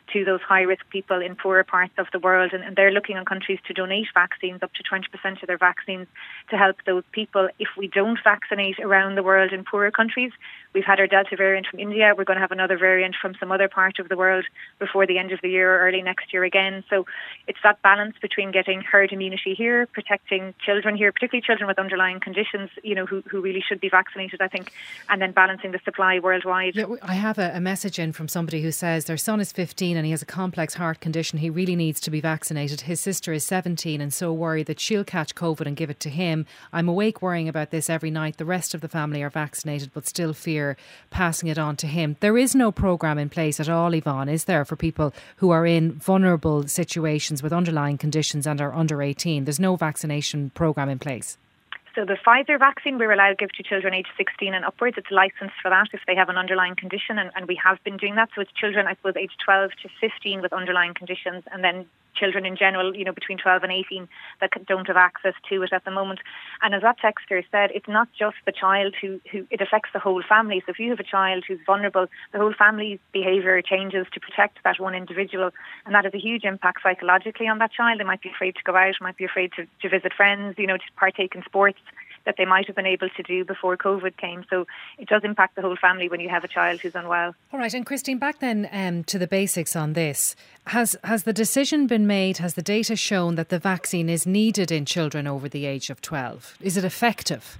Speaker 17: to those high-risk people in poorer parts of the world. And, and they're looking on countries to donate vaccines, up to twenty percent of their vaccines, to help those people. If we don't vaccinate around the world in poorer countries, we've had our Delta variant from India. We're going to have another variant from some other part of the world before the end of the year or early next year again. So it's that balance between getting herd immunity here, protecting children here, particularly children with underlying conditions, you know, who, who really should be vaccinated, I think, and then balancing the supply worldwide.
Speaker 5: Yeah, I have a, a message in from somebody who says their son is fifteen and he has a complex heart condition. He really needs to be vaccinated. His sister is seventeen and so worried that she'll catch COVID and give it to him. I'm awake worrying about this every night. The rest of the family are vaccinated but still fear passing it on to him. There is no programme in place at all, Yvonne, is there, for people who are in vulnerable situations with underlying conditions and are under eighteen? There's no vaccination programme in place.
Speaker 17: So the Pfizer vaccine we're allowed to give to children aged sixteen and upwards. It's licensed for that if they have an underlying condition, and, and we have been doing that. So it's children, I suppose, aged twelve to fifteen with underlying conditions, and then children in general, you know, between twelve and eighteen that don't have access to it at the moment. And as that texter said, it's not just the child who, who it affects the whole family. So if you have a child who's vulnerable, the whole family's behaviour changes to protect that one individual, and that has a huge impact psychologically on that child. They might be afraid to go out, might be afraid to, to visit friends, you know, to partake in sports that they might have been able to do before COVID came. So it does impact the whole family when you have a child who's unwell.
Speaker 5: All right, and Christine, back then um, to the basics on this. Has has the decision been made, has the data shown that the vaccine is needed in children over the age of twelve? Is it effective?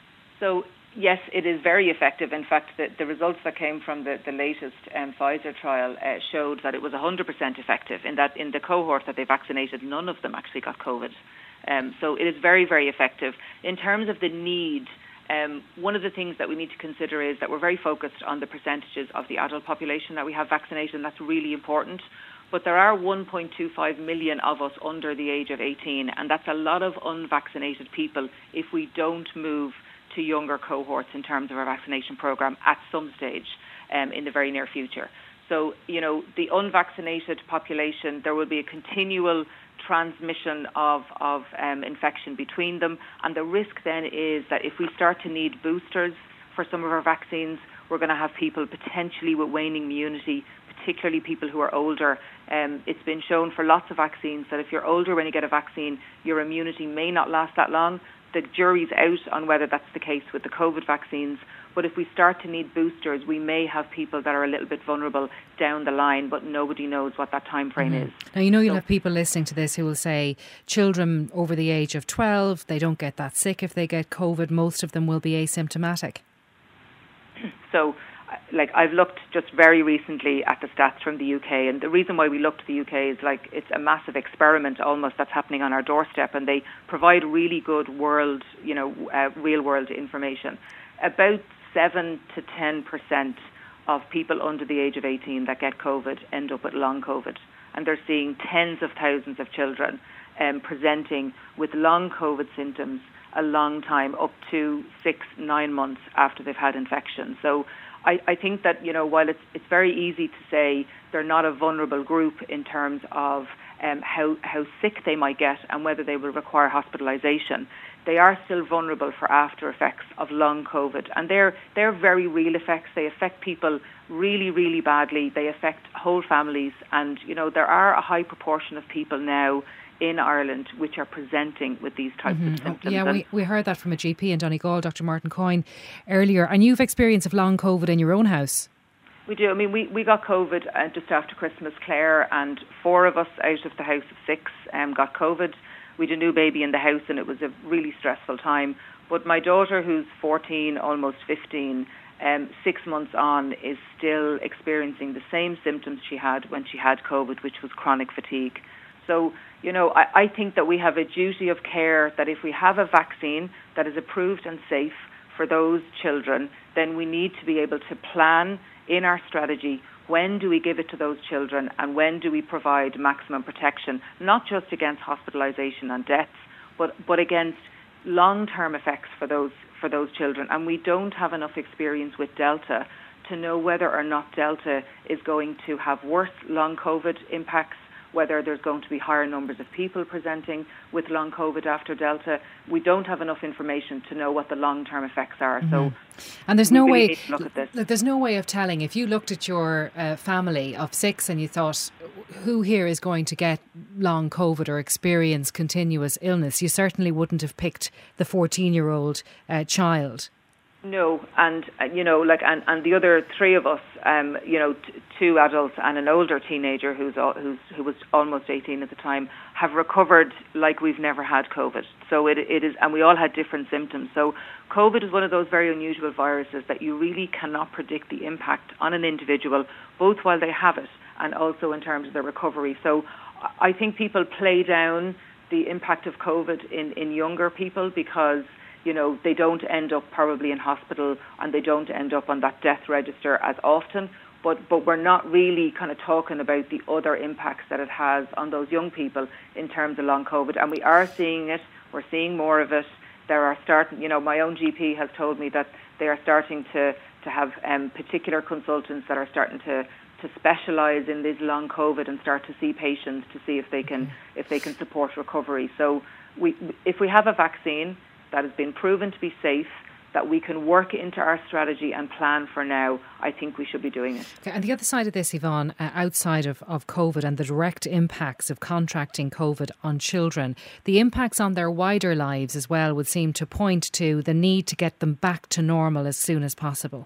Speaker 16: So yes, it is very effective. In fact, the, the results that came from the, the latest um, Pfizer trial uh, showed that it was one hundred percent effective, in that in the cohort that they vaccinated, none of them actually got COVID. Um, so it is very, very effective. In terms of the need, um, one of the things that we need to consider is that we're very focused on the percentages of the adult population that we have vaccinated, and that's really important. But there are one point two five million of us under the age of eighteen, and that's a lot of unvaccinated people if we don't move to younger cohorts in terms of our vaccination programme at some stage um, in the very near future. So, you know, the unvaccinated population, there will be a continual transmission of, of um, infection between them, and the risk then is that if we start to need boosters for some of our vaccines, we're going to have people potentially with waning immunity, particularly people who are older. Um, it's been shown for lots of vaccines that if you're older when you get a vaccine, your immunity may not last that long. The jury's out on whether that's the case with the COVID vaccines. But if we start to need boosters, we may have people that are a little bit vulnerable down the line, but nobody knows what that time frame
Speaker 5: mm-hmm.
Speaker 16: is.
Speaker 5: Now, you know, you'll so, have people listening to this who will say children over the age of twelve, they don't get that sick if they get COVID. Most of them will be asymptomatic.
Speaker 16: So, like, I've looked just very recently at the stats from the U K, and the reason why we looked to the U K is, like, it's a massive experiment almost that's happening on our doorstep, and they provide really good world, you know, uh, real world information. About seven to ten percent of people under the age of eighteen that get COVID end up with long COVID, and they're seeing tens of thousands of children um, presenting with long COVID symptoms a long time, up to six, nine months after they've had infection. So I, I think that, you know, while it's it's very easy to say they're not a vulnerable group in terms of um, how, how sick they might get and whether they will require hospitalisation, they are still vulnerable for after effects of long COVID. And they're, they're very real effects. They affect people really, really badly. They affect whole families. And, you know, there are a high proportion of people now in Ireland which are presenting with these types
Speaker 5: mm-hmm.
Speaker 16: of symptoms.
Speaker 5: Yeah, we, we heard that from a G P in Donegal, Doctor Martin Coyne, earlier. And you've experience of long COVID in your own house.
Speaker 16: We do. I mean, we, we got COVID uh, just after Christmas, Claire, and four of us out of the house of six um, got COVID. We had a new baby in the house, and it was a really stressful time. But my daughter, who's fourteen, almost fifteen, um, six months on, is still experiencing the same symptoms she had when she had COVID, which was chronic fatigue. So, you know, I, I think that we have a duty of care that if we have a vaccine that is approved and safe for those children, then we need to be able to plan in our strategy when do we give it to those children and when do we provide maximum protection, not just against hospitalisation and deaths, but, but against long-term effects for those for those children. And we don't have enough experience with Delta to know whether or not Delta is going to have worse long COVID impacts whether there's going to be higher numbers of people presenting with long COVID after Delta. We don't have enough information to know what the long-term effects are.
Speaker 5: Mm-hmm.
Speaker 16: So,
Speaker 5: and there's
Speaker 16: we
Speaker 5: no
Speaker 16: really
Speaker 5: way.
Speaker 16: need to look at this.
Speaker 5: There's no way of telling. If you looked at your uh, family of six and you thought, who here is going to get long COVID or experience continuous illness, you certainly wouldn't have picked the fourteen-year-old uh, child.
Speaker 16: No, and uh, you know, like, and, and the other three of us, um, you know, t- two adults and an older teenager who's al- who's who was almost eighteen at the time, have recovered like we've never had COVID. So it it is, and we all had different symptoms. So COVID is one of those very unusual viruses that you really cannot predict the impact on an individual, both while they have it and also in terms of their recovery. So I think people play down the impact of COVID in, in younger people because, you know, they don't end up probably in hospital and they don't end up on that death register as often. But but we're not really kind of talking about the other impacts that it has on those young people in terms of long COVID. And we are seeing it. We're seeing more of it. There are starting, you know, my own G P has told me that they are starting to, to have um, particular consultants that are starting to to specialise in this long COVID and start to see patients to see if they can if they can support recovery. So we if we have a vaccine that has been proven to be safe, that we can work into our strategy and plan for now, I think we should be doing it.
Speaker 5: Okay, and the other side of this, Yvonne, uh, outside of, of COVID and the direct impacts of contracting COVID on children, the impacts on their wider lives as well would seem to point to the need to get them back to normal as soon as possible.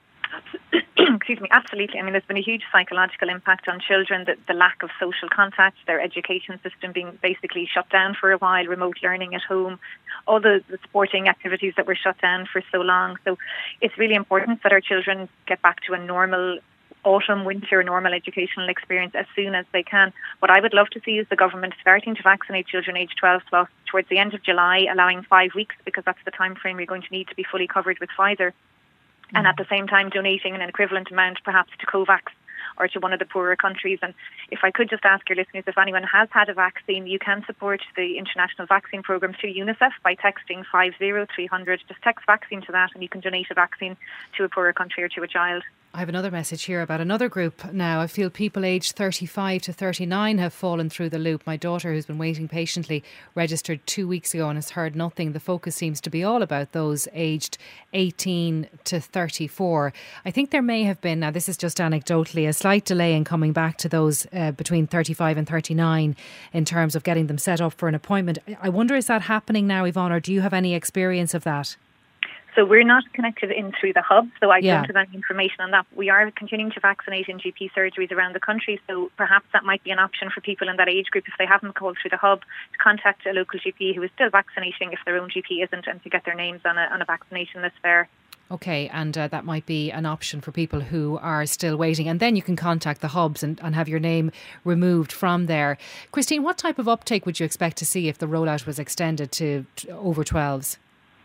Speaker 17: Excuse me, absolutely. I mean, there's been a huge psychological impact on children, the, the lack of social contact, their education system being basically shut down for a while, remote learning at home, all the, the sporting activities that were shut down for so long. So it's really important that our children get back to a normal autumn, winter, normal educational experience as soon as they can. What I would love to see is the government starting to vaccinate children aged twelve plus towards the end of July, allowing five weeks because that's the time frame you're going to need to be fully covered with Pfizer. And at the same time donating an equivalent amount perhaps to COVAX or to one of the poorer countries. And if I could just ask your listeners, if anyone has had a vaccine, you can support the International Vaccine Programme through UNICEF by texting five zero three hundred. Just text vaccine to that and you can donate a vaccine to a poorer country or to a child.
Speaker 5: I have another message here about another group now. I feel people aged thirty-five to thirty-nine have fallen through the loop. My daughter, who's been waiting patiently, registered two weeks ago and has heard nothing. The focus seems to be all about those aged eighteen to thirty-four. I think there may have been, now this is just anecdotally, a slight delay in coming back to those uh, between thirty-five and thirty-nine in terms of getting them set up for an appointment. I wonder, is that happening now, Yvonne, or do you have any experience of that?
Speaker 17: So we're not connected in through the hub, so I
Speaker 5: Yeah.
Speaker 17: don't have any information on that. We are continuing to vaccinate in G P surgeries around the country, so perhaps that might be an option for people in that age group if they haven't called through the hub to contact a local G P who is still vaccinating if their own G P isn't, and to get their names on a, on a vaccination list there.
Speaker 5: Okay, and uh, that might be an option for people who are still waiting. And then you can contact the hubs and, and have your name removed from there. Christine, what type of uptake would you expect to see if the rollout was extended to t- over twelves?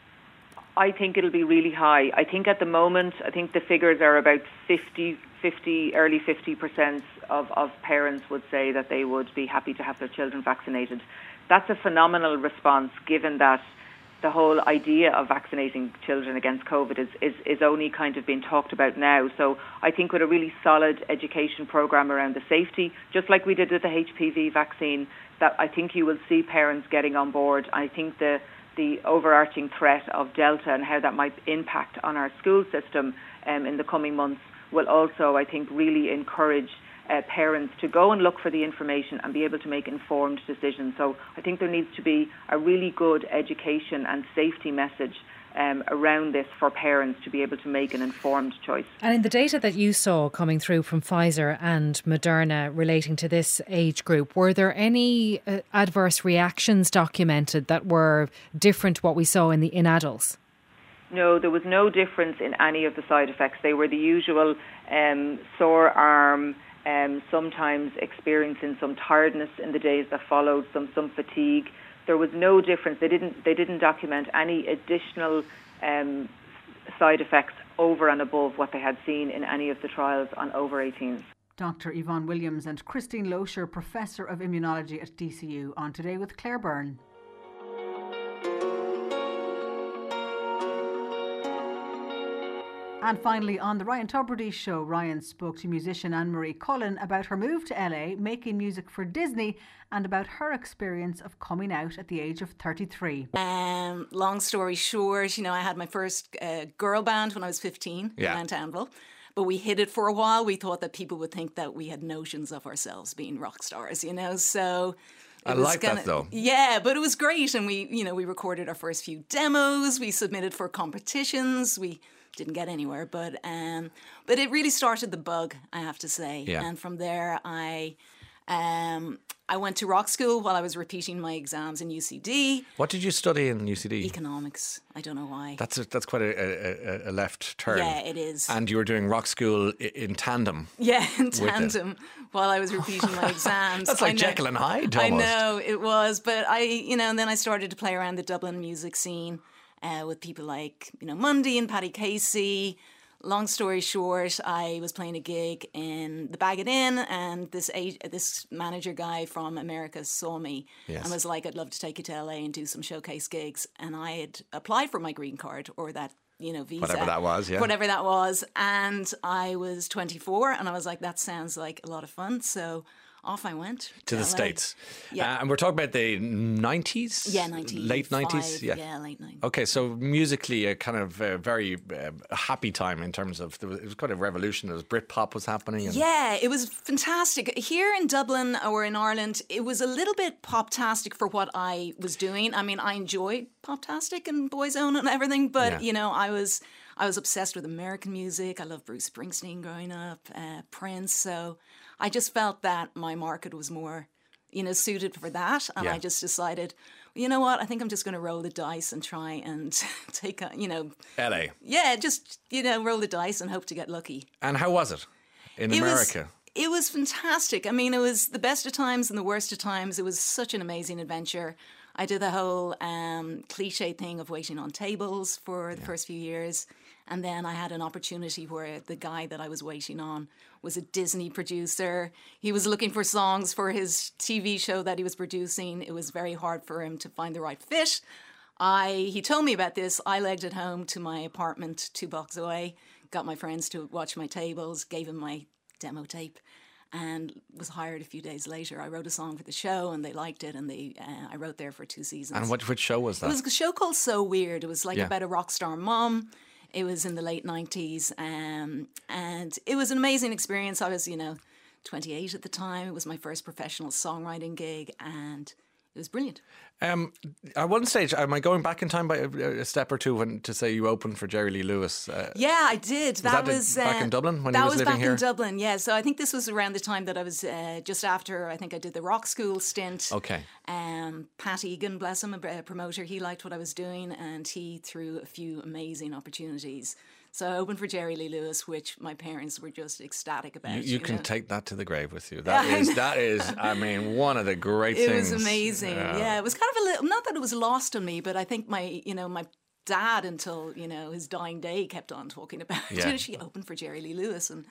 Speaker 16: I think it'll be really high. I think at the moment, I think the figures are about fifty, fifty, early fifty percent of, of parents would say that they would be happy to have their children vaccinated. That's a phenomenal response given that the whole idea of vaccinating children against COVID is, is, is only kind of being talked about now. So I think with a really solid education programme around the safety, just like we did with the H P V vaccine, that I think you will see parents getting on board. I think the the overarching threat of Delta and how that might impact on our school system um, in the coming months will also, I think, really encourage uh, parents to go and look for the information and be able to make informed decisions. So I think there needs to be a really good education and safety message um, around this for parents to be able to make an informed choice.
Speaker 5: And in the data that you saw coming through from Pfizer and Moderna relating to this age group, were there any uh, adverse reactions documented that were different to what we saw in the in adults?
Speaker 16: No, there was no difference in any of the side effects. They were the usual um, sore arm, um, sometimes experiencing some tiredness in the days that followed, some some fatigue. There was no difference. They didn't they didn't document any additional um, side effects over and above what they had seen in any of the trials on over eighteens.
Speaker 1: Doctor Yvonne Williams and Christine Loescher, Professor of Immunology at D C U, on Today with Claire Byrne. And finally, on the Ryan Tubridy show, Ryan spoke to musician Anne-Marie Cullen about her move to L A, making music for Disney, and about her experience of coming out at the age of thirty-three.
Speaker 4: Um, long story short, you know, I had my first uh, girl band when I was fifteen,
Speaker 18: Yeah.
Speaker 4: Mount Anvil. But we hid it for a while. We thought that people would think that we had notions of ourselves being rock stars, you know, so...
Speaker 18: I
Speaker 4: It was
Speaker 18: like that,
Speaker 4: kinda-
Speaker 18: though.
Speaker 4: Yeah, but it was great. And we, you know, we recorded our first few demos. We submitted for competitions. We didn't get anywhere, but um, but it really started the bug, I have to say.
Speaker 18: Yeah.
Speaker 4: And from there, I um, I went to rock school while I was repeating my exams in U C D.
Speaker 18: What did you study in U C D?
Speaker 4: Economics. I don't know why.
Speaker 18: That's a, that's quite a, a, a left turn.
Speaker 4: Yeah, it is.
Speaker 18: And you were doing rock school i- in tandem.
Speaker 4: Yeah, in
Speaker 18: with it.
Speaker 4: tandem while I was repeating my exams.
Speaker 18: That's like
Speaker 4: I know-
Speaker 18: Jekyll and Hyde,
Speaker 4: I
Speaker 18: almost.
Speaker 4: know, it was. But I, you know, and then I started to play around the Dublin music scene uh, with people like, you know, Mundy and Paddy Casey. Long story short, I was playing a gig in the Bagot Inn, and this a- this manager guy from America saw me
Speaker 18: Yes.
Speaker 4: and was like, "I'd love to take you to L A and do some showcase gigs." And I had applied for my green card, or that, you know, visa,
Speaker 18: Whatever that was, yeah.
Speaker 4: whatever that was. And I was twenty-four, and I was like, "That sounds like a lot of fun." So off I went
Speaker 18: To the
Speaker 4: L A.
Speaker 18: States.
Speaker 4: Yeah.
Speaker 18: Uh, and we're talking about the nineties?
Speaker 4: Yeah, nineties.
Speaker 18: Late nineties?
Speaker 4: Yeah. yeah, late nineties.
Speaker 18: Okay, so musically a kind of uh, very uh, happy time in terms of, there was, it was quite a revolution. There was Britpop was happening. And
Speaker 4: Yeah, it was fantastic. Here in Dublin or in Ireland, it was a little bit pop-tastic for what I was doing. I mean, I enjoyed pop-tastic and Boyzone and everything, but,
Speaker 18: Yeah.
Speaker 4: you know, I was I was obsessed with American music. I loved Bruce Springsteen growing up, uh, Prince. So I just felt that my market was more, you know, suited for that. And
Speaker 18: Yeah.
Speaker 4: I just decided, you know what, I think I'm just going to roll the dice and try and take, a, you know,
Speaker 18: L A.
Speaker 4: yeah, just, you know, roll the dice and hope to get lucky.
Speaker 18: And how was it in
Speaker 4: It was-
Speaker 18: America?
Speaker 4: It was fantastic. I mean, it was the best of times and the worst of times. It was such an amazing adventure. I did the whole um, cliche thing of waiting on tables for the first few years. And then I had an opportunity where the guy that I was waiting on was a Disney producer. He was looking for songs for his T V show that he was producing. It was very hard for him to find the right fit. I he told me about this. I legged it home to my apartment two blocks away, got my friends to watch my tables, gave him my demo tape, and was hired a few days later. I wrote a song for the show, and they liked it, and they uh, I wrote there for two seasons.
Speaker 18: And what which show was that?
Speaker 4: It was a show called So Weird. It was like
Speaker 18: Yeah.
Speaker 4: about a rock star mom. It was in the late nineties, um, and it was an amazing experience. I was, you know, twenty-eight at the time. It was my first professional songwriting gig, and it was brilliant.
Speaker 18: Um, at one stage, am I going back in time by a, a step or two when to say you opened for Jerry Lee Lewis? Uh,
Speaker 4: Yeah, I did.
Speaker 18: Was
Speaker 4: that
Speaker 18: that in-
Speaker 4: was
Speaker 18: back
Speaker 4: uh,
Speaker 18: in Dublin when
Speaker 4: that
Speaker 18: he was living
Speaker 4: back
Speaker 18: here?
Speaker 4: in Dublin. Yeah, so I think this was around the time that I was uh, just after. I think I did the rock school stint.
Speaker 18: Okay.
Speaker 4: Um, Pat Egan, bless him, a promoter. He liked what I was doing, and he threw a few amazing opportunities. So I opened for Jerry Lee Lewis, which my parents were just ecstatic about.
Speaker 18: You, you can
Speaker 4: know.
Speaker 18: take that to the grave with you. That
Speaker 4: Yeah, I
Speaker 18: is,
Speaker 4: know.
Speaker 18: that is, I mean, one of the great
Speaker 4: It
Speaker 18: things.
Speaker 4: was amazing.
Speaker 18: Uh,
Speaker 4: yeah, it was kind of a little, not that it was lost on me, but I think my, you know, my dad until, you know, his dying day kept on talking about
Speaker 18: Yeah.
Speaker 4: it. She opened for Jerry Lee Lewis. And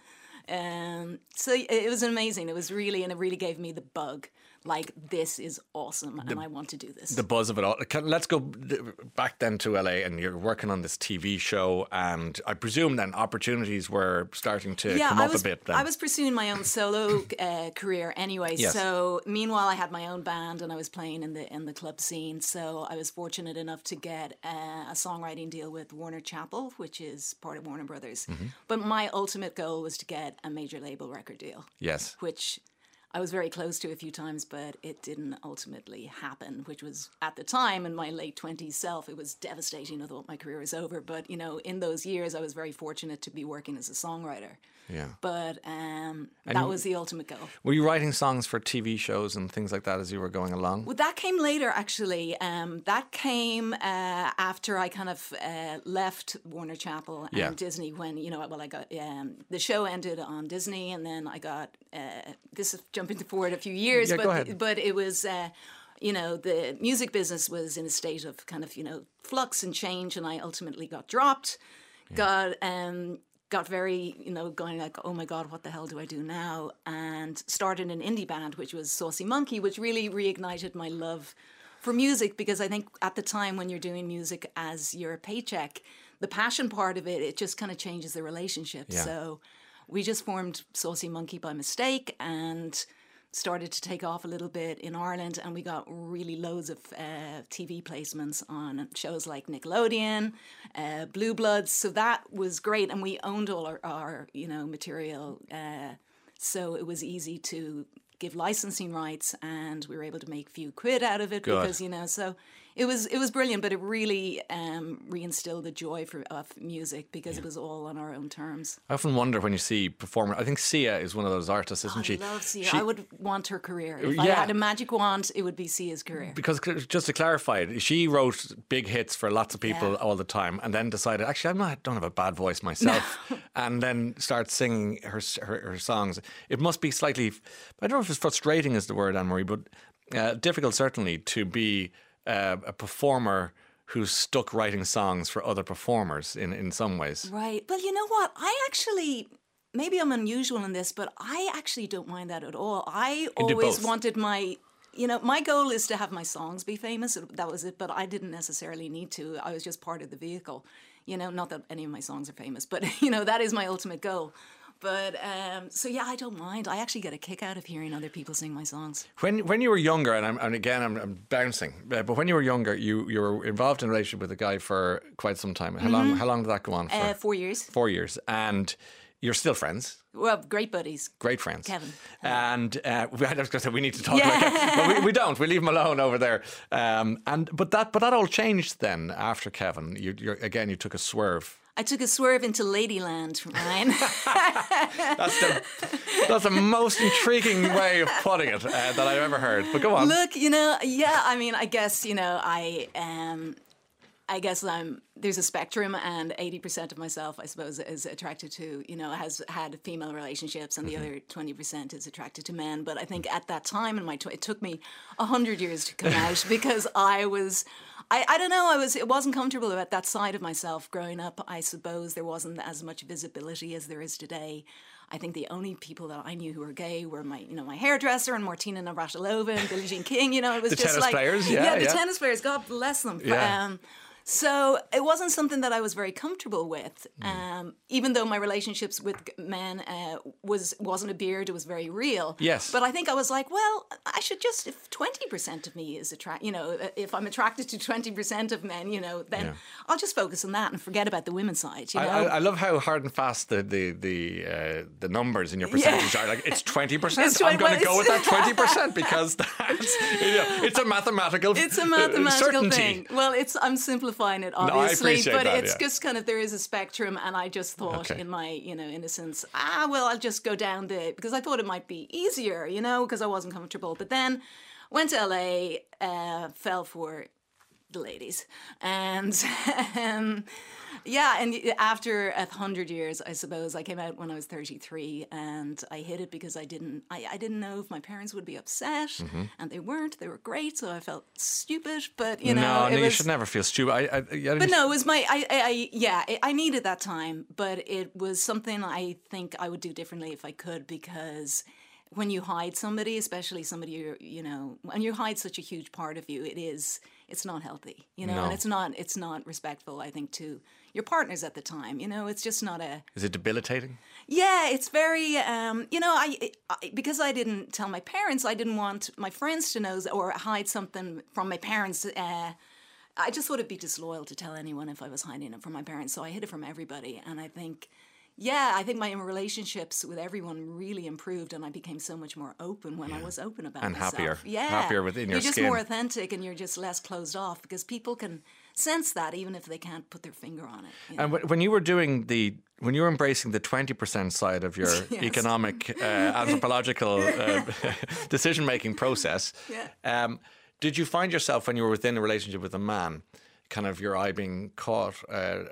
Speaker 4: um, so it was amazing. It was really, and it really gave me the bug. Like, this is awesome, and I want to do this.
Speaker 18: The buzz of it all. Can, let's go back then to L A, and you're working on this T V show, and I presume then opportunities were starting to
Speaker 4: yeah,
Speaker 18: come
Speaker 4: I
Speaker 18: up
Speaker 4: was,
Speaker 18: a bit then.
Speaker 4: I was pursuing my own solo uh, career anyway.
Speaker 18: Yes.
Speaker 4: So meanwhile, I had my own band and I was playing in the in the club scene. So I was fortunate enough to get uh, a songwriting deal with Warner Chappell, which is part of Warner Brothers.
Speaker 18: Mm-hmm.
Speaker 4: But my ultimate goal was to get a major label record deal.
Speaker 18: Yes.
Speaker 4: Which I was very close to a few times, but it didn't ultimately happen, which was at the time in my late twenties self, it was devastating. I thought my career was over. But, you know, in those years, I was very fortunate to be working as a songwriter.
Speaker 18: Yeah.
Speaker 4: But um,
Speaker 18: And
Speaker 4: that
Speaker 18: you-
Speaker 4: was the ultimate goal.
Speaker 18: Were you writing songs for T V shows and things like that as you were going along?
Speaker 4: Well, that came later, actually. Um, that came uh, after I kind of uh, left Warner Chappell and
Speaker 18: Yeah.
Speaker 4: Disney when, you know, well, I got, um, the show ended on Disney, and then I got, uh, this is jumping forward a few years,
Speaker 18: Yeah,
Speaker 4: but,
Speaker 18: go ahead.
Speaker 4: but it was, uh, you know, the music business was in a state of kind of, you know, flux and change, and I ultimately got dropped, got... Um, got very, you know, going like, oh my God, what the hell do I do now? And started an indie band, which was Saucy Monkey, which really reignited my love for music, because I think at the time when you're doing music as your paycheck, the passion part of it, it just kind of changes the relationship.
Speaker 18: Yeah.
Speaker 4: So we just formed Saucy Monkey by mistake and started to take off a little bit in Ireland, and we got really loads of uh, T V placements on shows like Nickelodeon, uh, Blue Bloods. So that was great, and we owned all our, our you know, material. Uh, so it was easy to give licensing rights, and we were able to make a few quid out of it.
Speaker 18: Good.
Speaker 4: Because, you know, so it was it was brilliant, but it really um, reinstilled the joy for, of music because
Speaker 18: Yeah.
Speaker 4: it was all on our own terms.
Speaker 18: I often wonder when you see performer. I think Sia is one of those artists, isn't
Speaker 4: Oh,
Speaker 18: she?
Speaker 4: I love Sia.
Speaker 18: She-
Speaker 4: I would want her career. If I
Speaker 18: Yeah.
Speaker 4: had a magic wand, it would be Sia's career.
Speaker 18: Because just to clarify it, she wrote big hits for lots of people
Speaker 4: Yeah.
Speaker 18: all the time, and then decided, actually, I'm not, I don't have a bad voice myself, and then started singing her, her her songs. It must be slightly, I don't know if it's frustrating is the word, Anne-Marie, but uh, difficult certainly to be uh, a performer who's stuck writing songs for other performers in, in some ways.
Speaker 4: Right. Well, you know what? I actually, maybe I'm unusual in this, but I actually don't mind that at all. I
Speaker 18: can do
Speaker 4: always
Speaker 18: both.
Speaker 4: wanted my, you know, my goal is to have my songs be famous. That was it. But I didn't necessarily need to. I was just part of the vehicle. You know, not that any of my songs are famous, but, you know, that is my ultimate goal. But um, so, yeah, I don't mind. I actually get a kick out of hearing other people sing my songs.
Speaker 18: When when you were younger, and, I'm, and again, I'm, I'm bouncing, uh, but when you were younger, you, you were involved in a relationship with a guy for quite some time. How long
Speaker 4: Mhm.
Speaker 18: How long did that go on for?
Speaker 4: Uh, four years.
Speaker 18: Four years. And you're still friends?
Speaker 4: Well, great buddies.
Speaker 18: Great friends.
Speaker 4: Kevin.
Speaker 18: And uh, we- I was going to say we need to talk
Speaker 4: Yeah.
Speaker 18: about Kevin, but we, we don't. We leave him alone over there. Um, and but that but that all changed then after Kevin. You you're, again you took a swerve.
Speaker 4: I took a swerve into Ladyland, Ryan.
Speaker 18: That's the that's the most intriguing way of putting it uh, that I've ever heard. But go on.
Speaker 4: Look, you know, yeah, I mean, I guess, you know, I um I guess I'm there's a spectrum, and eighty percent of myself, I suppose, is attracted to, you know, has had female relationships, and the
Speaker 18: Mm-hmm.
Speaker 4: other twenty percent is attracted to men. But I think at that time in my tw- it took me a hundred years to come out because I was I, I don't know, I was it wasn't comfortable about that side of myself growing up. I suppose there wasn't as much visibility as there is today. I think the only people that I knew who were gay were my, you know, my hairdresser and Martina Navratilova and Billie Jean King. You know, it was
Speaker 18: The
Speaker 4: just
Speaker 18: tennis
Speaker 4: like
Speaker 18: players, yeah,
Speaker 4: the
Speaker 18: yeah.
Speaker 4: tennis players. God bless them.
Speaker 18: Yeah.
Speaker 4: Um, so it wasn't something that I was very comfortable with.
Speaker 18: Mm.
Speaker 4: Um, even though my relationships with g- men uh, was wasn't a beard, it was very real.
Speaker 18: Yes.
Speaker 4: But I think I was like, well, I should just if twenty percent of me is attract, you know, if I'm attracted to twenty percent of men, you know, then
Speaker 18: Yeah.
Speaker 4: I'll just focus on that and forget about the women's side. You
Speaker 18: I,
Speaker 4: know.
Speaker 18: I, I love how hard and fast the the the, uh, the numbers in your percentage are. Like it's twenty percent.
Speaker 4: It's
Speaker 18: I'm
Speaker 4: twen-
Speaker 18: going to
Speaker 4: well,
Speaker 18: go with that
Speaker 4: it's-
Speaker 18: twenty percent because that's you know, it's a mathematical.
Speaker 4: It's a
Speaker 18: uh,
Speaker 4: mathematical
Speaker 18: certainty.
Speaker 4: thing. Well, it's I'm simplifying it
Speaker 18: I
Speaker 4: obviously,
Speaker 18: appreciate
Speaker 4: but
Speaker 18: that,
Speaker 4: it's
Speaker 18: yeah.
Speaker 4: just kind of there is a spectrum, and I just thought
Speaker 18: Okay.
Speaker 4: in my you know innocence, ah, well, I'll just go down the because I thought it might be easier, you know, because I wasn't comfortable. But then went to L A, uh, fell for the ladies, and um, yeah, and after a hundred years, I suppose I came out when I was thirty-three, and I hid it because I didn't, I, I didn't know if my parents would be upset,
Speaker 18: Mhm.
Speaker 4: and they weren't. They were great, so I felt stupid. But you know,
Speaker 18: no,
Speaker 4: it
Speaker 18: no, you
Speaker 4: was,
Speaker 18: should never feel stupid. I, I, I
Speaker 4: But no, it was my, I, I, I yeah, I I needed that time, but it was something I think I would do differently if I could, because when you hide somebody, especially somebody you you know, when you hide such a huge part of you, it is it's not healthy, you know,
Speaker 18: No.
Speaker 4: and it's not it's not respectful, I think, to your partners at the time. You know, it's just not a
Speaker 18: Is it debilitating?
Speaker 4: yeah, it's very, um, you know, I, I because I didn't tell my parents, I didn't want my friends to know or hide something from my parents. Uh, I just thought it'd be disloyal to tell anyone if I was hiding it from my parents, so I hid it from everybody. And I think, yeah, I think my relationships with everyone really improved, and I became so much more open when I was open about
Speaker 18: And
Speaker 4: myself.
Speaker 18: happier.
Speaker 4: Yeah,
Speaker 18: Happier within your
Speaker 4: You're just
Speaker 18: skin.
Speaker 4: more authentic, and you're just less closed off because people can sense that even if they can't put their finger on it. you know?
Speaker 18: And wh- when you were doing the, when you were embracing the twenty percent side of your
Speaker 4: Yes.
Speaker 18: economic, uh, anthropological uh, decision making process,
Speaker 4: Yeah.
Speaker 18: um, did you find yourself when you were within a relationship with a man, kind of your eye being caught uh,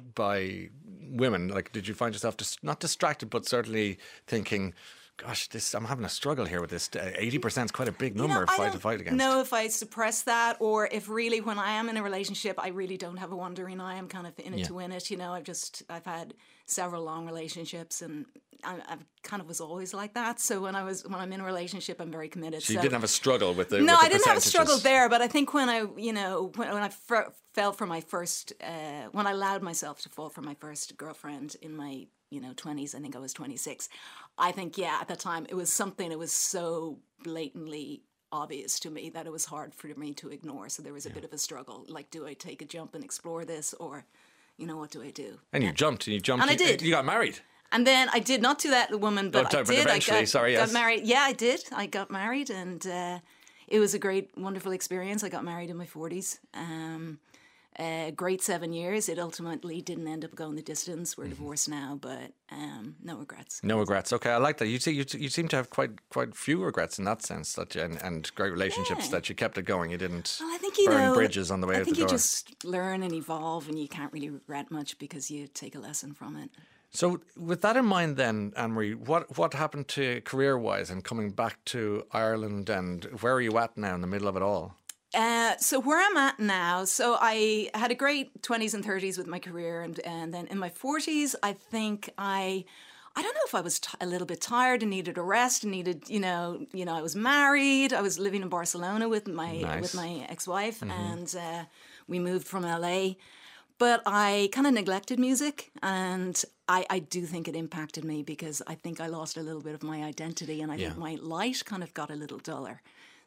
Speaker 18: by women? Like, did you find yourself dis- not distracted, but certainly thinking, gosh, this I'm having a struggle here with this. eighty percent is quite a big number
Speaker 4: You know,
Speaker 18: if I
Speaker 4: I
Speaker 18: had to fight
Speaker 4: don't
Speaker 18: against.
Speaker 4: know if I suppress that or if really when I am in a relationship, I really don't have a wandering eye. I'm kind of in it
Speaker 18: Yeah.
Speaker 4: to win it. You know, I've just, I've had several long relationships and I, I kind of was always like that. So when I was when I'm in a relationship, I'm very committed.
Speaker 18: So you
Speaker 4: so.
Speaker 18: didn't have a struggle with the
Speaker 4: No,
Speaker 18: with the
Speaker 4: I didn't have a
Speaker 18: percentages.
Speaker 4: struggle there. But I think when I, you know, when, when I f- fell for my first, uh, when I allowed myself to fall for my first girlfriend in my, you know, twenties, I think I was twenty-six. I think, yeah, at that time, it was something that was so blatantly obvious to me that it was hard for me to ignore. So there was a yeah. bit of a struggle. Like, do I take a jump and explore this, or, you know, what do I do?
Speaker 18: And you jumped, and you jumped.
Speaker 4: And I did.
Speaker 18: You got married.
Speaker 4: And then I did not do that, woman, but
Speaker 18: no,
Speaker 4: I
Speaker 18: but
Speaker 4: did.
Speaker 18: Eventually,
Speaker 4: I got,
Speaker 18: sorry, yes.
Speaker 4: got married. Yeah, I did. I got married, and uh, it was a great, wonderful experience. I got married in my forties. Um, uh, great seven years. It ultimately didn't end up going the distance. We're mm-hmm. divorced now, but um, no regrets.
Speaker 18: No regrets. Okay, I like that. You see, you, you seem to have quite quite few regrets in that sense, that you, and, and great relationships yeah. that you kept it going. You didn't
Speaker 4: well, I think, you
Speaker 18: burn
Speaker 4: know,
Speaker 18: bridges on the way
Speaker 4: I
Speaker 18: out the
Speaker 4: door. I think
Speaker 18: door.
Speaker 4: you just learn and evolve, and you can't really regret much because you take a lesson from it.
Speaker 18: So with that in mind then, Anne-Marie, what, what happened to career-wise and coming back to Ireland, and where are you at now in the middle of it all?
Speaker 4: Uh, so where I'm at now, so I had a great twenties and thirties with my career, and, and then in my forties, I think I... I don't know if I was t- a little bit tired and needed a rest and needed, you know, you know, I was married. I was living in Barcelona with my
Speaker 18: nice.
Speaker 4: with my ex-wife,
Speaker 18: Mm-hmm.
Speaker 4: and uh, we moved from L A. But I kind of neglected music, and I, I do think it impacted me because I think I lost a little bit of my identity, and I
Speaker 18: Yeah.
Speaker 4: think my light kind of got a little duller.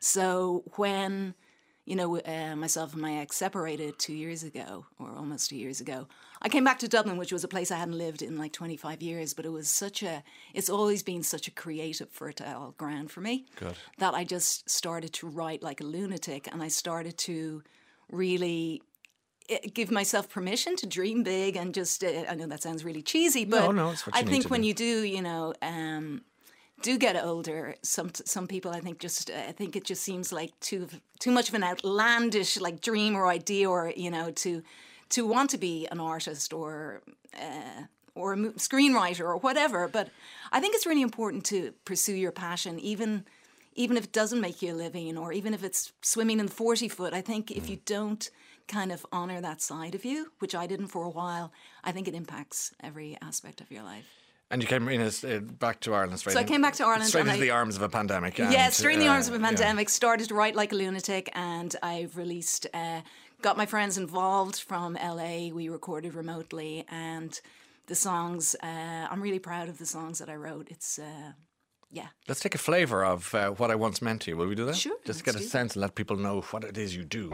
Speaker 4: So when, you know, uh, myself and my ex separated two years ago, or almost two years ago, I came back to Dublin, which was a place I hadn't lived in like twenty-five years, but it was such a, it's always been such a creative, fertile ground for me.
Speaker 18: Good.
Speaker 4: That I just started to write like a lunatic, and I started to really give myself permission to dream big and just, uh, I know that sounds really cheesy, but
Speaker 18: no, no, it's what you
Speaker 4: I
Speaker 18: need
Speaker 4: think
Speaker 18: to
Speaker 4: when
Speaker 18: do.
Speaker 4: you do, you know, um, do get older, some some people I think just, I think it just seems like too too much of an outlandish like dream or idea, or, you know, to to want to be an artist or uh, or a screenwriter or whatever. But I think it's really important to pursue your passion, even even if it doesn't make you a living, or even if it's swimming in the forty foot. I think if you don't kind of honour that side of you, which I didn't for a while, I think it impacts every aspect of your life.
Speaker 18: And you came in as, uh, back to Ireland straight
Speaker 4: So I came back to Ireland.
Speaker 18: Straight
Speaker 4: and
Speaker 18: into
Speaker 4: I,
Speaker 18: the arms of a pandemic. And,
Speaker 4: yeah, straight in the
Speaker 18: uh,
Speaker 4: arms of a pandemic.
Speaker 18: Yeah.
Speaker 4: Started to write like a lunatic, and I've released, uh, got my friends involved from L A. We recorded remotely, and the songs, uh, I'm really proud of the songs that I wrote. It's, uh, yeah.
Speaker 18: Let's take a flavour of uh, What I Once Meant to You. Will we do that?
Speaker 4: Sure.
Speaker 18: Just to get a sense and let people know what it is you do.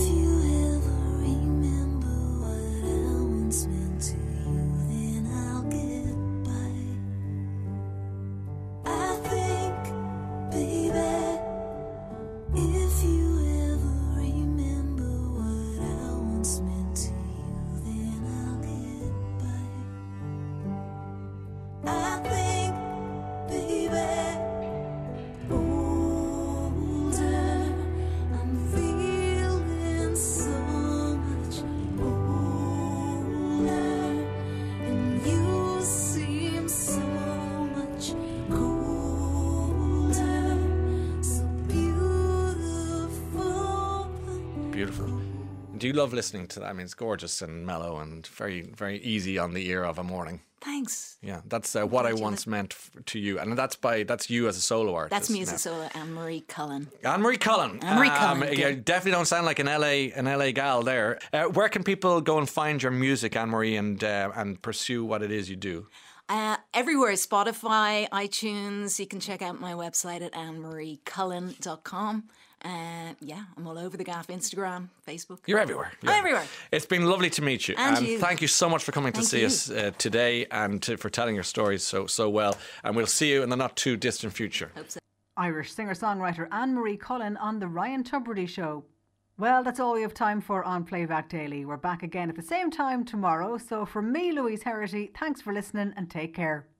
Speaker 18: Do you love listening to that? I mean, it's gorgeous and mellow and very, very easy on the ear of a morning.
Speaker 4: Thanks.
Speaker 18: Yeah, that's uh, What I Once Meant f- to You. And that's by that's you as a solo artist.
Speaker 4: That's me as
Speaker 18: now.
Speaker 4: a solo, Anne-Marie Cullen.
Speaker 18: Anne-Marie Cullen.
Speaker 4: Anne-Marie Cullen.
Speaker 18: Um, you definitely don't sound like an L A an L A gal there. Uh, where can people go and find your music, Anne-Marie, and, uh, and pursue what it is you do?
Speaker 4: Uh, everywhere, Spotify, iTunes. You can check out my website at anne marie cullen dot com. Uh, yeah, I'm all over the gaff. Instagram, Facebook.
Speaker 18: You're everywhere.
Speaker 4: I'm everywhere.
Speaker 18: It's been lovely to meet you.
Speaker 4: And
Speaker 18: um,
Speaker 4: you.
Speaker 18: Thank you so much for coming
Speaker 4: Thank
Speaker 18: to see
Speaker 4: you.
Speaker 18: us uh, today, and to, for telling your stories so so well. And we'll see you in the not too distant future.
Speaker 4: Hope so.
Speaker 1: Irish singer-songwriter Anne-Marie Cullen on The Ryan Tubridy Show. Well, that's all we have time for on Playback Daily. We're back again at the same time tomorrow. So from me, Louise Herity, thanks for listening and take care.